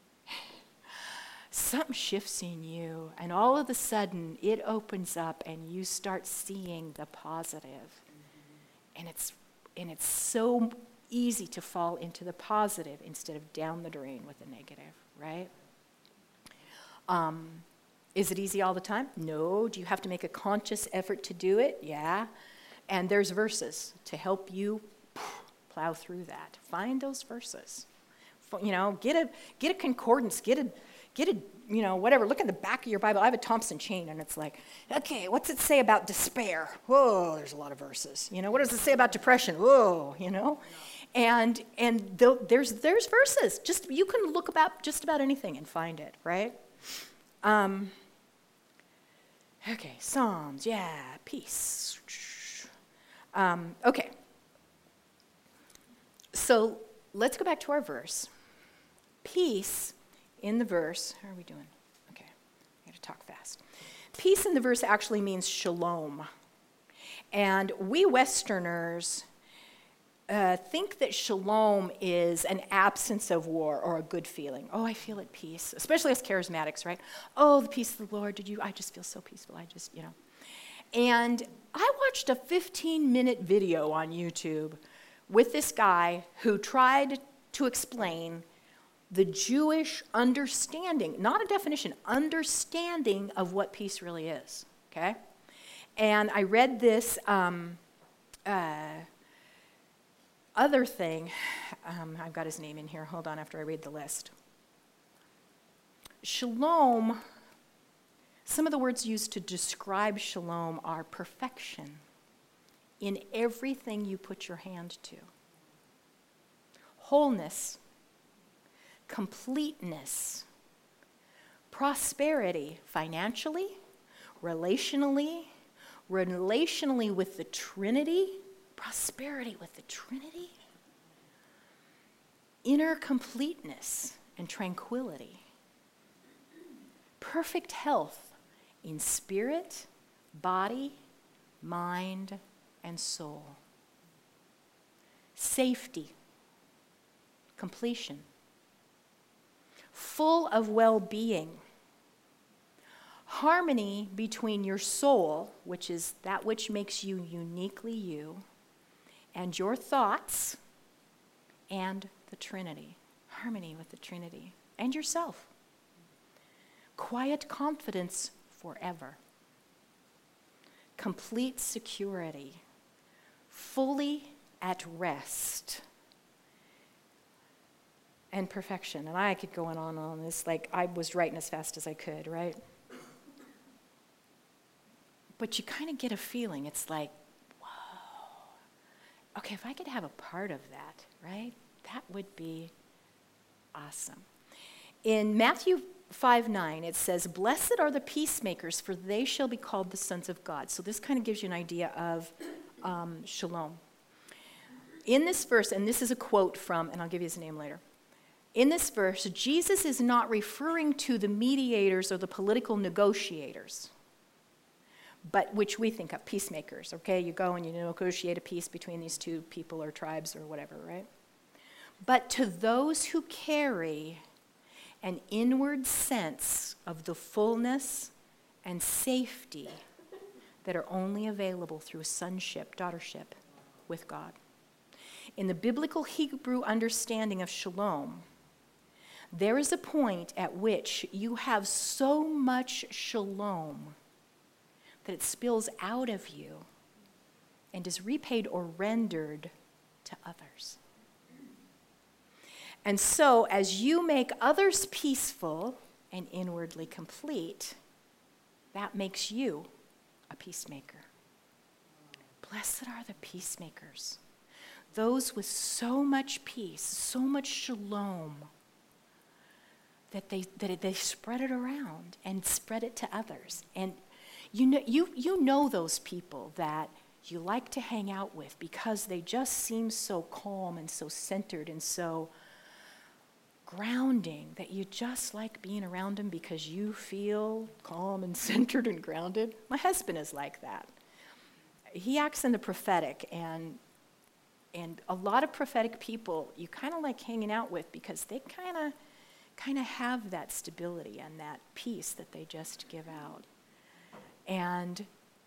something shifts in you. And all of a sudden, it opens up and you start seeing the positive. Mm-hmm. And it's and it's so easy to fall into the positive instead of down the drain with the negative, right? Um, is it easy all the time? No. Do you have to make a conscious effort to do it? Yeah. And there's verses to help you plow through that. Find those verses. You know, get a get a concordance, get a get a you know whatever. Look at the back of your Bible. I have a Thompson chain, and it's like, okay, what's it say about despair? Whoa, there's a lot of verses. You know, what does it say about depression? Whoa, you know. And and th- there's there's verses. Just you can look about just about anything and find it, right? Um, okay, Psalms, yeah, peace. Um, okay. So let's go back to our verse. Peace in the verse. How are we doing? Okay, I got to talk fast. Peace in the verse actually means shalom, and we Westerners Uh, think that shalom is an absence of war or a good feeling. Oh, I feel at peace, especially as charismatics, right? Oh, the peace of the Lord, did you? I just feel so peaceful. I just, you know. And I watched a fifteen-minute video on YouTube with this guy who tried to explain the Jewish understanding, not a definition, understanding of what peace really is, okay? And I read this um, uh, other thing, um, I've got his name in here. Hold on after I read the list. Shalom, some of the words used to describe shalom are perfection in everything you put your hand to. Wholeness, completeness, prosperity, financially, relationally, relationally with the Trinity, prosperity with the Trinity, inner completeness and tranquility, perfect health in spirit, body, mind, and soul, safety, completion, full of well-being, harmony between your soul, which is that which makes you uniquely you, and your thoughts, and the Trinity. Harmony with the Trinity and yourself. Quiet confidence forever. Complete security. Fully at rest. And perfection. And I could go on and on this, like I was writing as fast as I could, right? But you kind of get a feeling, it's like, whoa. Okay, if I could have a part of that, right? That would be awesome. In Matthew five nine, it says, "Blessed are the peacemakers, for they shall be called the sons of God." So this kind of gives you an idea of um, shalom. In this verse, and this is a quote from, and I'll give you his name later. In this verse, Jesus is not referring to the mediators or the political negotiators, but which we think of, peacemakers, okay? You go and you negotiate a peace between these two people or tribes or whatever, right? But to those who carry an inward sense of the fullness and safety that are only available through sonship, daughtership with God. In the biblical Hebrew understanding of shalom, there is a point at which you have so much shalom that it spills out of you and is repaid or rendered to others. And so, as you make others peaceful and inwardly complete, that makes you a peacemaker. Blessed are the peacemakers, those with so much peace, so much shalom, that they that they spread it around and spread it to others. And you know, you you know those people that you like to hang out with because they just seem so calm and so centered and so grounding that you just like being around them because you feel calm and centered and grounded. My husband is like that. He acts in the prophetic, and and a lot of prophetic people you kind of like hanging out with because they kind of kind of have that stability and that peace that they just give out. And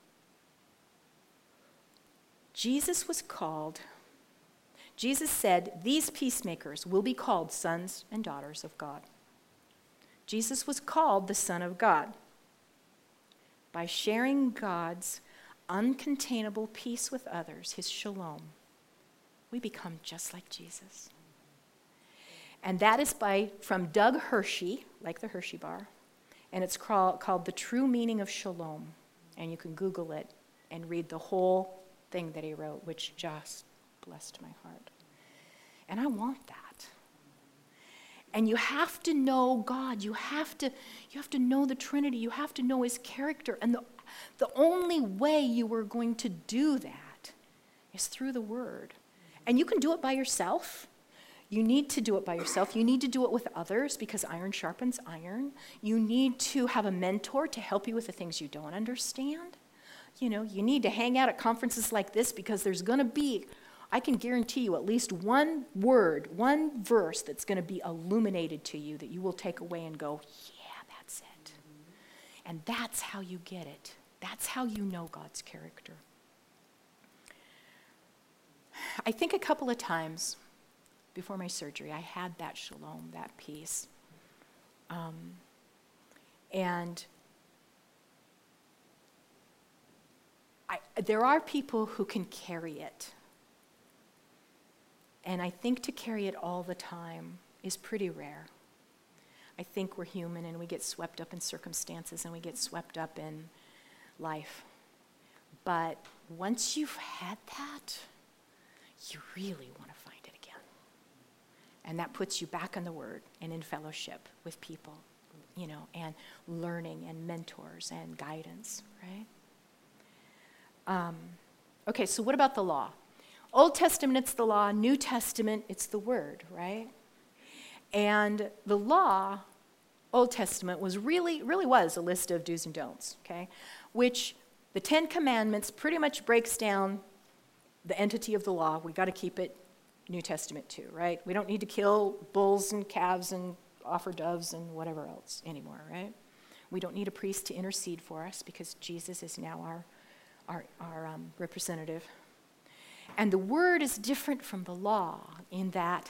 Jesus was called Jesus said, "These peacemakers will be called sons and daughters of God." Jesus was called the Son of God. By sharing God's uncontainable peace with others, his shalom, we become just like Jesus. And that is by, from Doug Hershey, like the Hershey bar, and it's called, called The True Meaning of Shalom. And you can Google it and read the whole thing that he wrote, which just blessed my heart. And I want that. And you have to know God. You have to, you have to know the Trinity. You have to know his character. And the, the only way you are going to do that is through the Word. And you can do it by yourself. You need to do it by yourself. You need to do it with others because iron sharpens iron. You need to have a mentor to help you with the things you don't understand. You know, you need to hang out at conferences like this because there's going to be, I can guarantee you, at least one word, one verse that's going to be illuminated to you that you will take away and go, yeah, that's it. And that's how you get it. That's how you know God's character. I think a couple of times before my surgery, I had that shalom, that peace. Um, and I, there are people who can carry it. And I think to carry it all the time is pretty rare. I think we're human and we get swept up in circumstances and we get swept up in life. But once you've had that, you really want to find it again. And that puts you back in the Word and in fellowship with people, you know, and learning and mentors and guidance, right? Um, okay, so what about the law? Old Testament, it's the law. New Testament, it's the Word, right? And the law, Old Testament, was really, really was a list of do's and don'ts, okay? Which the Ten Commandments pretty much breaks down the entity of the law. We got to keep it New Testament too, right? We don't need to kill bulls and calves and offer doves and whatever else anymore, right? We don't need a priest to intercede for us because Jesus is now our, our, our um, representative. And the word is different from the law in that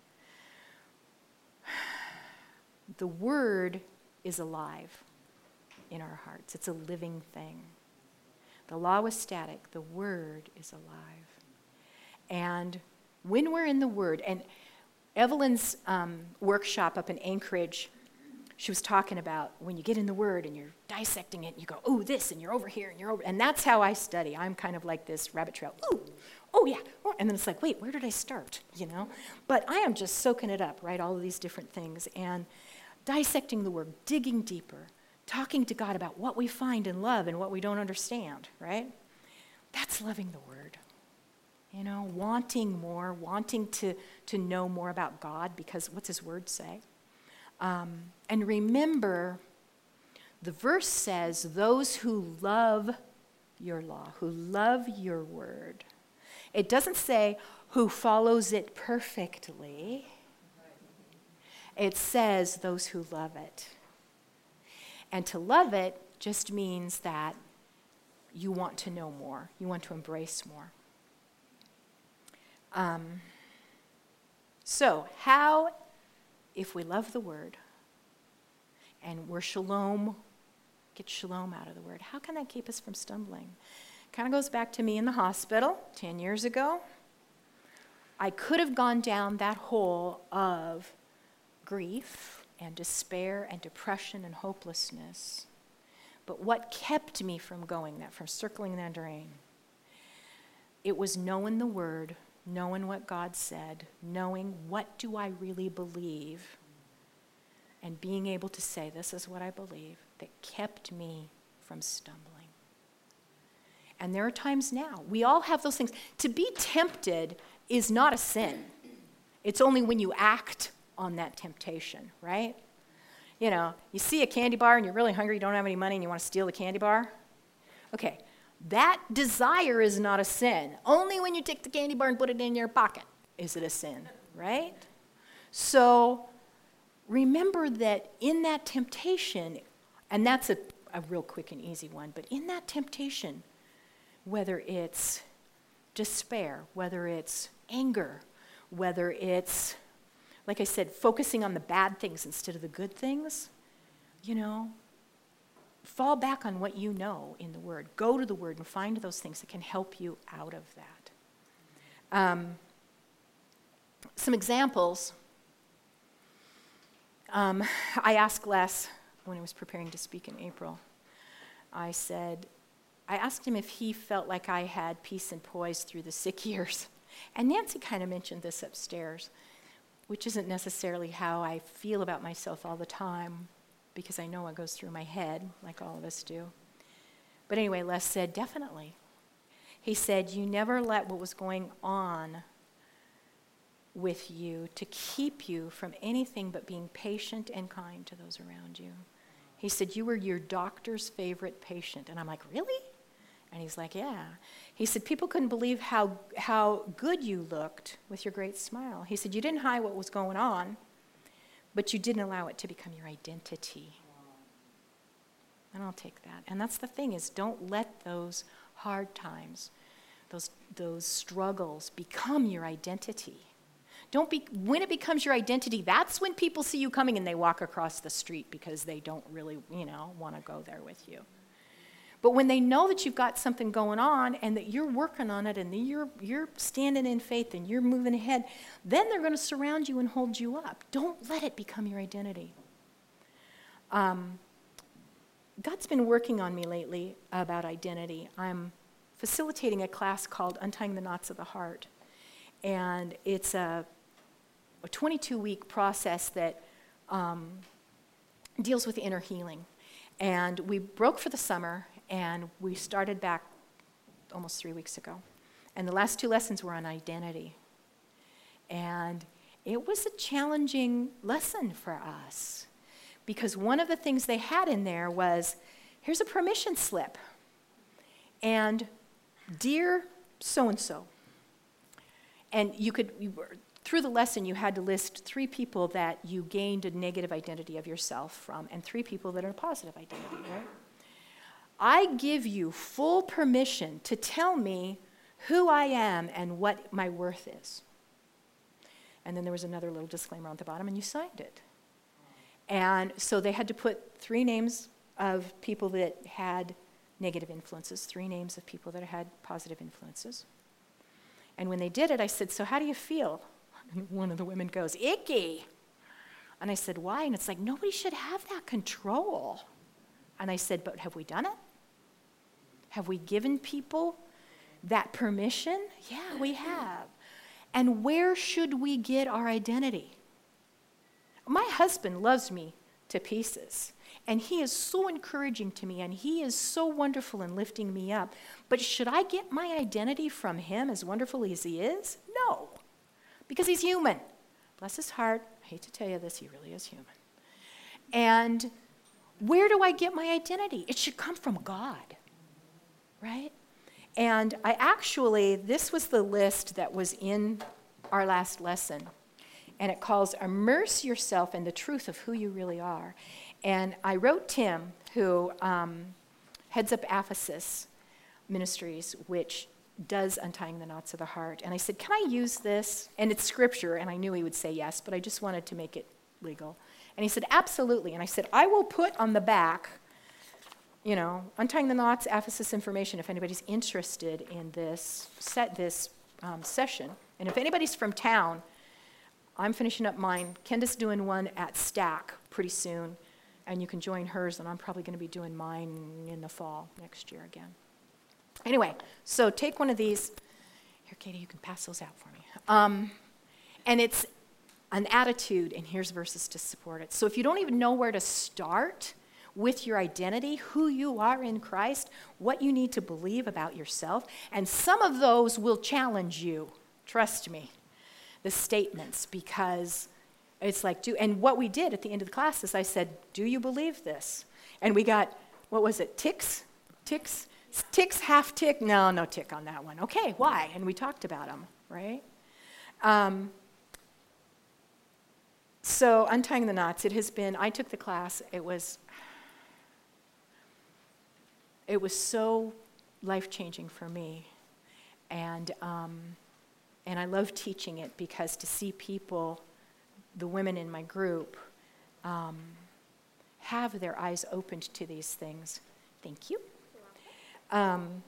the word is alive in our hearts. It's a living thing. The law was static. The word is alive. And when we're in the word, and Evelyn's um, workshop up in Anchorage, she was talking about when you get in the word and you're dissecting it, and you go, oh, this, and you're over here, and you're over, and that's how I study. I'm kind of like this rabbit trail. Ooh, oh yeah, and then it's like, wait, where did I start, you know? But I am just soaking it up, right, all of these different things, and dissecting the word, digging deeper, talking to God about what we find in love and what we don't understand, right? That's loving the word. You know, wanting more, wanting to, to know more about God, because what's his word say? Um, and remember, the verse says, those who love your law, who love your word. It doesn't say who follows it perfectly. It says those who love it. And to love it just means that you want to know more. You want to embrace more. Um, so how, if we love the word and we're shalom, get shalom out of the word, how can that keep us from stumbling? Kind of goes back to me in the hospital ten years ago. I could have gone down that hole of grief and despair and depression and hopelessness. But what kept me from going that, from circling that drain? It was knowing the word, knowing what God said, knowing what do I really believe, and being able to say, this is what I believe, that kept me from stumbling. And there are times now, we all have those things. To be tempted is not a sin. It's only when you act on that temptation, right? You know, you see a candy bar and you're really hungry, you don't have any money, and you want to steal the candy bar. Okay, that desire is not a sin. Only when you take the candy bar and put it in your pocket is it a sin, right? So remember that in that temptation, and that's a, a real quick and easy one, but in that temptation, whether it's despair, whether it's anger, whether it's, like I said, focusing on the bad things instead of the good things, you know, fall back on what you know in the Word. Go to the Word and find those things that can help you out of that. Um, some examples. Um, I asked Les when I was preparing to speak in April. I said, I asked him if he felt like I had peace and poise through the sick years. And Nancy kind of mentioned this upstairs, which isn't necessarily how I feel about myself all the time, because I know what goes through my head, like all of us do. But anyway, Les said, definitely. He said, you never let what was going on with you to keep you from anything but being patient and kind to those around you. He said, you were your doctor's favorite patient. And I'm like, really? And he's like, yeah. He said, people couldn't believe how, how good you looked with your great smile. He said, you didn't hide what was going on, but you didn't allow it to become your identity. And I'll take that. And that's the thing, is don't let those hard times, those, those struggles become your identity. Don't be, when it becomes your identity, that's when people see you coming and they walk across the street because they don't really, you know, want to go there with you. But when they know that you've got something going on and that you're working on it and that you're, you're standing in faith and you're moving ahead, then they're going to surround you and hold you up. Don't let it become your identity. Um, God's been working on me lately about identity. I'm facilitating a class called Untying the Knots of the Heart. And it's a, a twenty-two week process that um, deals with inner healing. And we broke for the summer, and we started back almost three weeks ago. And the last two lessons were on identity. And it was a challenging lesson for us, because one of the things they had in there was, here's a permission slip. And dear so-and-so, and you could you through the lesson, you had to list three people that you gained a negative identity of yourself from and three people that are a positive identity, right? I give you full permission to tell me who I am and what my worth is. And then there was another little disclaimer on the bottom, and you signed it. And so they had to put three names of people that had negative influences, three names of people that had positive influences. And when they did it, I said, so how do you feel? And one of the women goes, icky. And I said, why? And it's like, nobody should have that control. And I said, but have we done it? Have we given people that permission? Yeah, we have. And where should we get our identity? My husband loves me to pieces, and he is so encouraging to me, and he is so wonderful in lifting me up. But should I get my identity from him, as wonderful as he is? No, because he's human. Bless his heart. I hate to tell you this, he really is human. And where do I get my identity? It should come from God, right? And I actually, this was the list that was in our last lesson. And it calls Immerse Yourself in the Truth of Who You Really Are. And I wrote Tim, who um, heads up Aphesis Ministries, which does Untying the Knots of the Heart. And I said, can I use this? And it's scripture, and I knew he would say yes, but I just wanted to make it legal. And he said, absolutely. And I said, I will put on the back, you know, Untying the Knots, Aphesis information, if anybody's interested in this, set this um, session. And if anybody's from town, I'm finishing up mine. Kenda's doing one at Stack pretty soon, and you can join hers, and I'm probably going to be doing mine in the fall next year again. Anyway, so take one of these. Here, Katie, you can pass those out for me. Um, and it's an attitude, and here's verses to support it. So if you don't even know where to start with your identity, who you are in Christ, what you need to believe about yourself, and some of those will challenge you, trust me, the statements, because it's like, do, and what we did at the end of the class is I said, do you believe this? And we got, what was it, ticks? Ticks? Ticks, half tick? No, no tick on that one. Okay, why? And we talked about them, right? Um, so Untying the Knots, it has been, I took the class, it was, it was so life-changing for me. And, um, And I love teaching it because to see people, the women in my group, um, have their eyes opened to these things. Thank you. Um,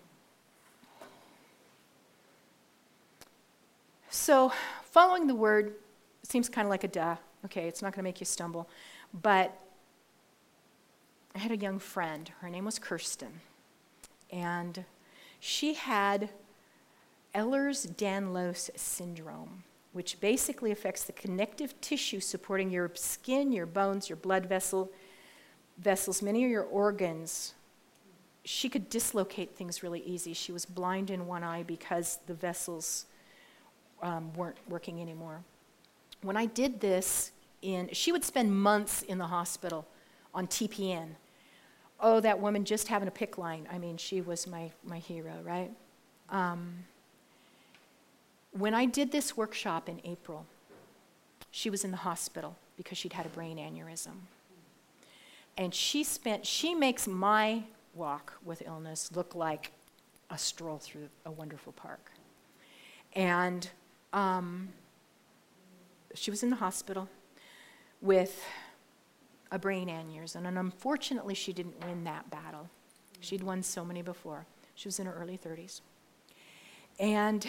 so following the word seems kind of like a duh. Okay, it's not going to make you stumble. But I had a young friend. Her name was Kirsten. And she had Ehlers-Danlos syndrome, which basically affects the connective tissue supporting your skin, your bones, your blood vessel, vessels, many of your organs. She could dislocate things really easy. She was blind in one eye because the vessels um, weren't working anymore. When I did this, in, she would spend months in the hospital on T P N. Oh, that woman just having a PICC line. I mean, she was my, my hero, right? Um, When I did this workshop in April, she was in the hospital because she'd had a brain aneurysm. And she spent, she makes my walk with illness look like a stroll through a wonderful park. And um, she was in the hospital with a brain aneurysm. And unfortunately, she didn't win that battle. She'd won so many before. She was in her early thirties. And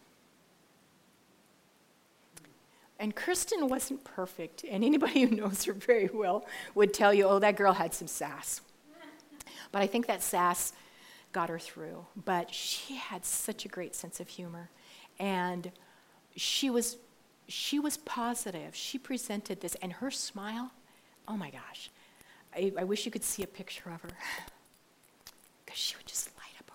And Kirsten wasn't perfect, and anybody who knows her very well would tell you, oh, that girl had some sass. But I think that sass got her through. But she had such a great sense of humor, and she was, she was positive. She presented this, and her smile, oh my gosh. I, I wish you could see a picture of her, because she would just light up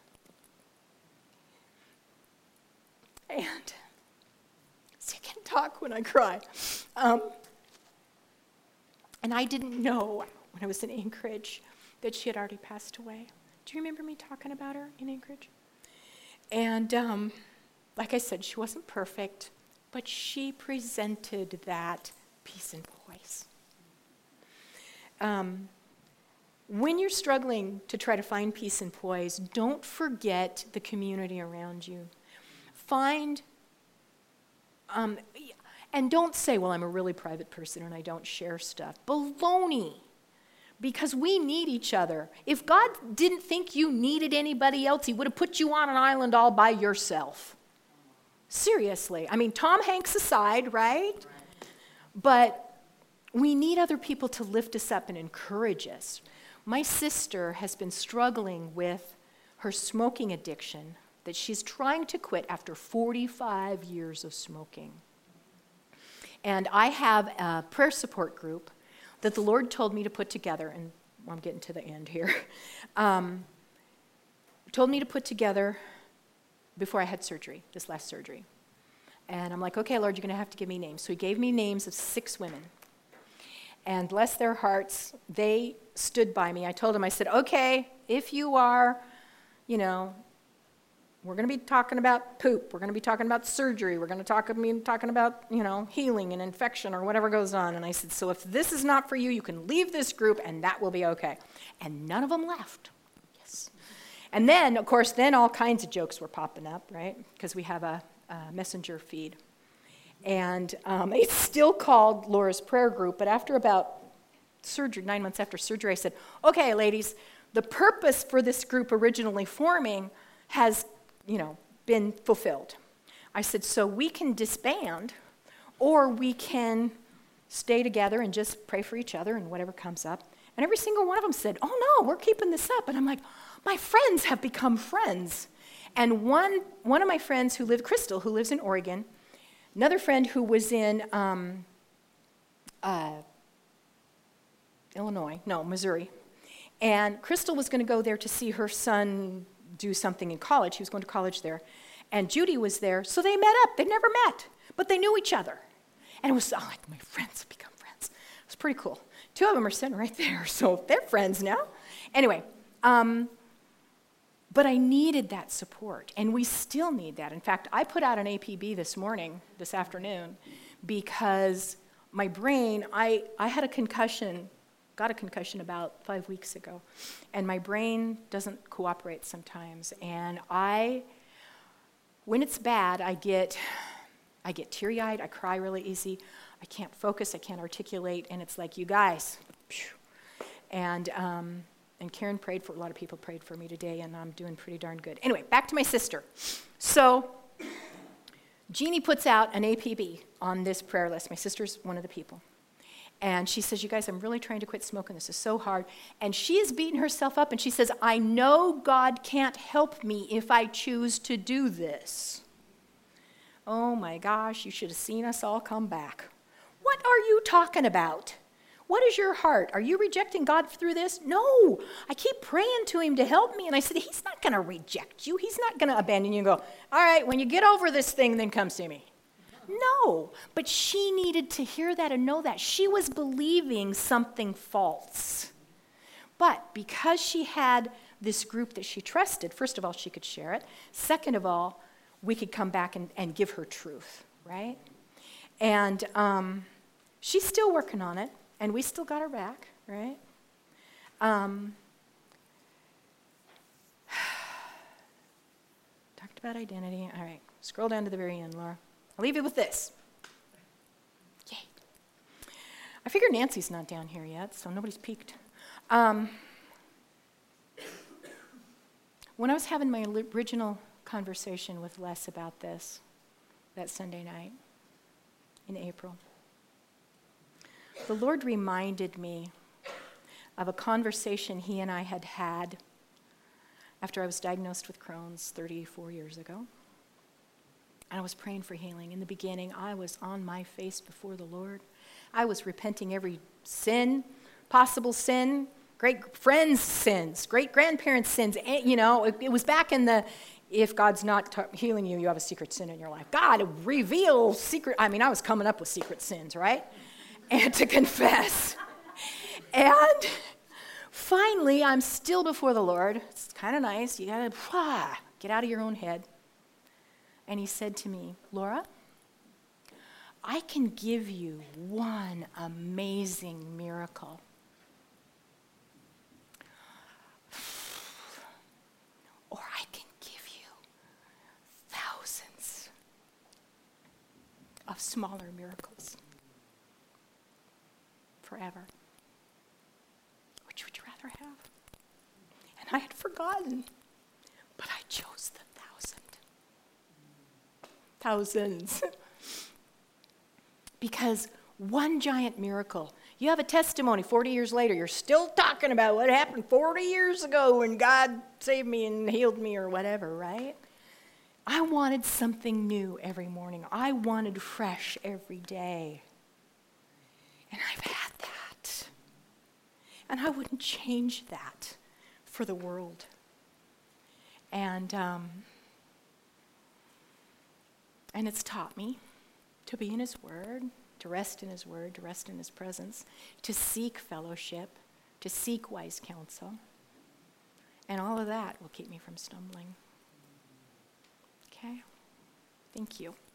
a room. And I can talk when I cry. Um, and I didn't know when I was in Anchorage that she had already passed away. Do you remember me talking about her in Anchorage? And um, like I said, she wasn't perfect, but she presented that peace and poise. Um, when you're struggling to try to find peace and poise, don't forget the community around you. Find, um, and don't say, well, I'm a really private person and I don't share stuff. Baloney. Because we need each other. If God didn't think you needed anybody else, he would have put you on an island all by yourself. Seriously. I mean, Tom Hanks aside, right? But we need other people to lift us up and encourage us. My sister has been struggling with her smoking addiction that she's trying to quit after forty-five years of smoking. And I have a prayer support group that the Lord told me to put together, and I'm getting to the end here, um, told me to put together before I had surgery, this last surgery. And I'm like, okay, Lord, you're going to have to give me names. So he gave me names of six women. And bless their hearts, they stood by me. I told them, I said, okay, if you are, you know, we're going to be talking about poop. We're going to be talking about surgery. We're going to talk, I mean, talking about, you know, healing and infection or whatever goes on. And I said, so if this is not for you, you can leave this group and that will be okay. And none of them left. Yes. And then, of course, then all kinds of jokes were popping up, right? Because we have a, a messenger feed. And um, it's still called Laura's Prayer Group. But after about surgery, nine months after surgery, I said, okay, ladies, the purpose for this group originally forming has you know, been fulfilled. I said, so we can disband, or we can stay together and just pray for each other and whatever comes up. And every single one of them said, oh no, we're keeping this up. And I'm like, my friends have become friends. And one, one of my friends who lived, Crystal, who lives in Oregon, another friend who was in um, uh, Illinois, no, Missouri. And Crystal was going to go there to see her son do something in college. He was going to college there. And Judy was there, so they met up. They never met, but they knew each other. And it was, oh, like my friends have become friends. It was pretty cool. Two of them are sitting right there, so they're friends now. Anyway, um, but I needed that support, and we still need that. In fact, I put out an A P B this morning, this afternoon, because my brain, I, I had a concussion got a concussion about five weeks ago, and my brain doesn't cooperate sometimes. And I, when it's bad, I get, I get teary-eyed, I cry really easy, I can't focus, I can't articulate, and it's like, you guys, phew. And um, and Karen prayed for, a lot of people prayed for me today, and I'm doing pretty darn good. Anyway, back to my sister. So, Jeannie puts out an A P B on this prayer list. My sister's one of the people. And she says, you guys, I'm really trying to quit smoking. This is so hard. And she is beating herself up, and she says, I know God can't help me if I choose to do this. Oh, my gosh, you should have seen us all come back. What are you talking about? What is your heart? Are you rejecting God through this? No. I keep praying to him to help me. And I said, he's not going to reject you. He's not going to abandon you and go, all right, when you get over this thing, then come see me. No, but she needed to hear that and know that. She was believing something false. But because she had this group that she trusted, first of all, she could share it. Second of all, we could come back and, and give her truth, right? And um, she's still working on it, and we still got her back, right? Um, talked about identity. All right, scroll down to the very end, Laura. I'll leave you with this. Yay. I figure Nancy's not down here yet, so nobody's peeked. Um, when I was having my original conversation with Les about this, that Sunday night in April, the Lord reminded me of a conversation he and I had had after I was diagnosed with Crohn's thirty-four years ago. I was praying for healing. In the beginning, I was on my face before the Lord. I was repenting every sin, possible sin, great friends' sins, great grandparents' sins. You know, it, it was back in the, if God's not t- healing you, you have a secret sin in your life. God, reveal secret, I mean, I was coming up with secret sins, right? And to confess. And finally, I'm still before the Lord. It's kind of nice. You got to get out of your own head. And he said to me, Laura, I can give you one amazing miracle. Or I can give you thousands of smaller miracles forever. Which would you rather have? And I had forgotten, but I chose the thousand. Thousands. Because one giant miracle, you have a testimony forty years later, you're still talking about what happened forty years ago when God saved me and healed me or whatever, right? I wanted something new every morning. I wanted fresh every day. And I've had that. And I wouldn't change that for the world. And, um, and it's taught me to be in his word, to rest in his word, to rest in his presence, to seek fellowship, to seek wise counsel. And all of that will keep me from stumbling. Okay? Thank you.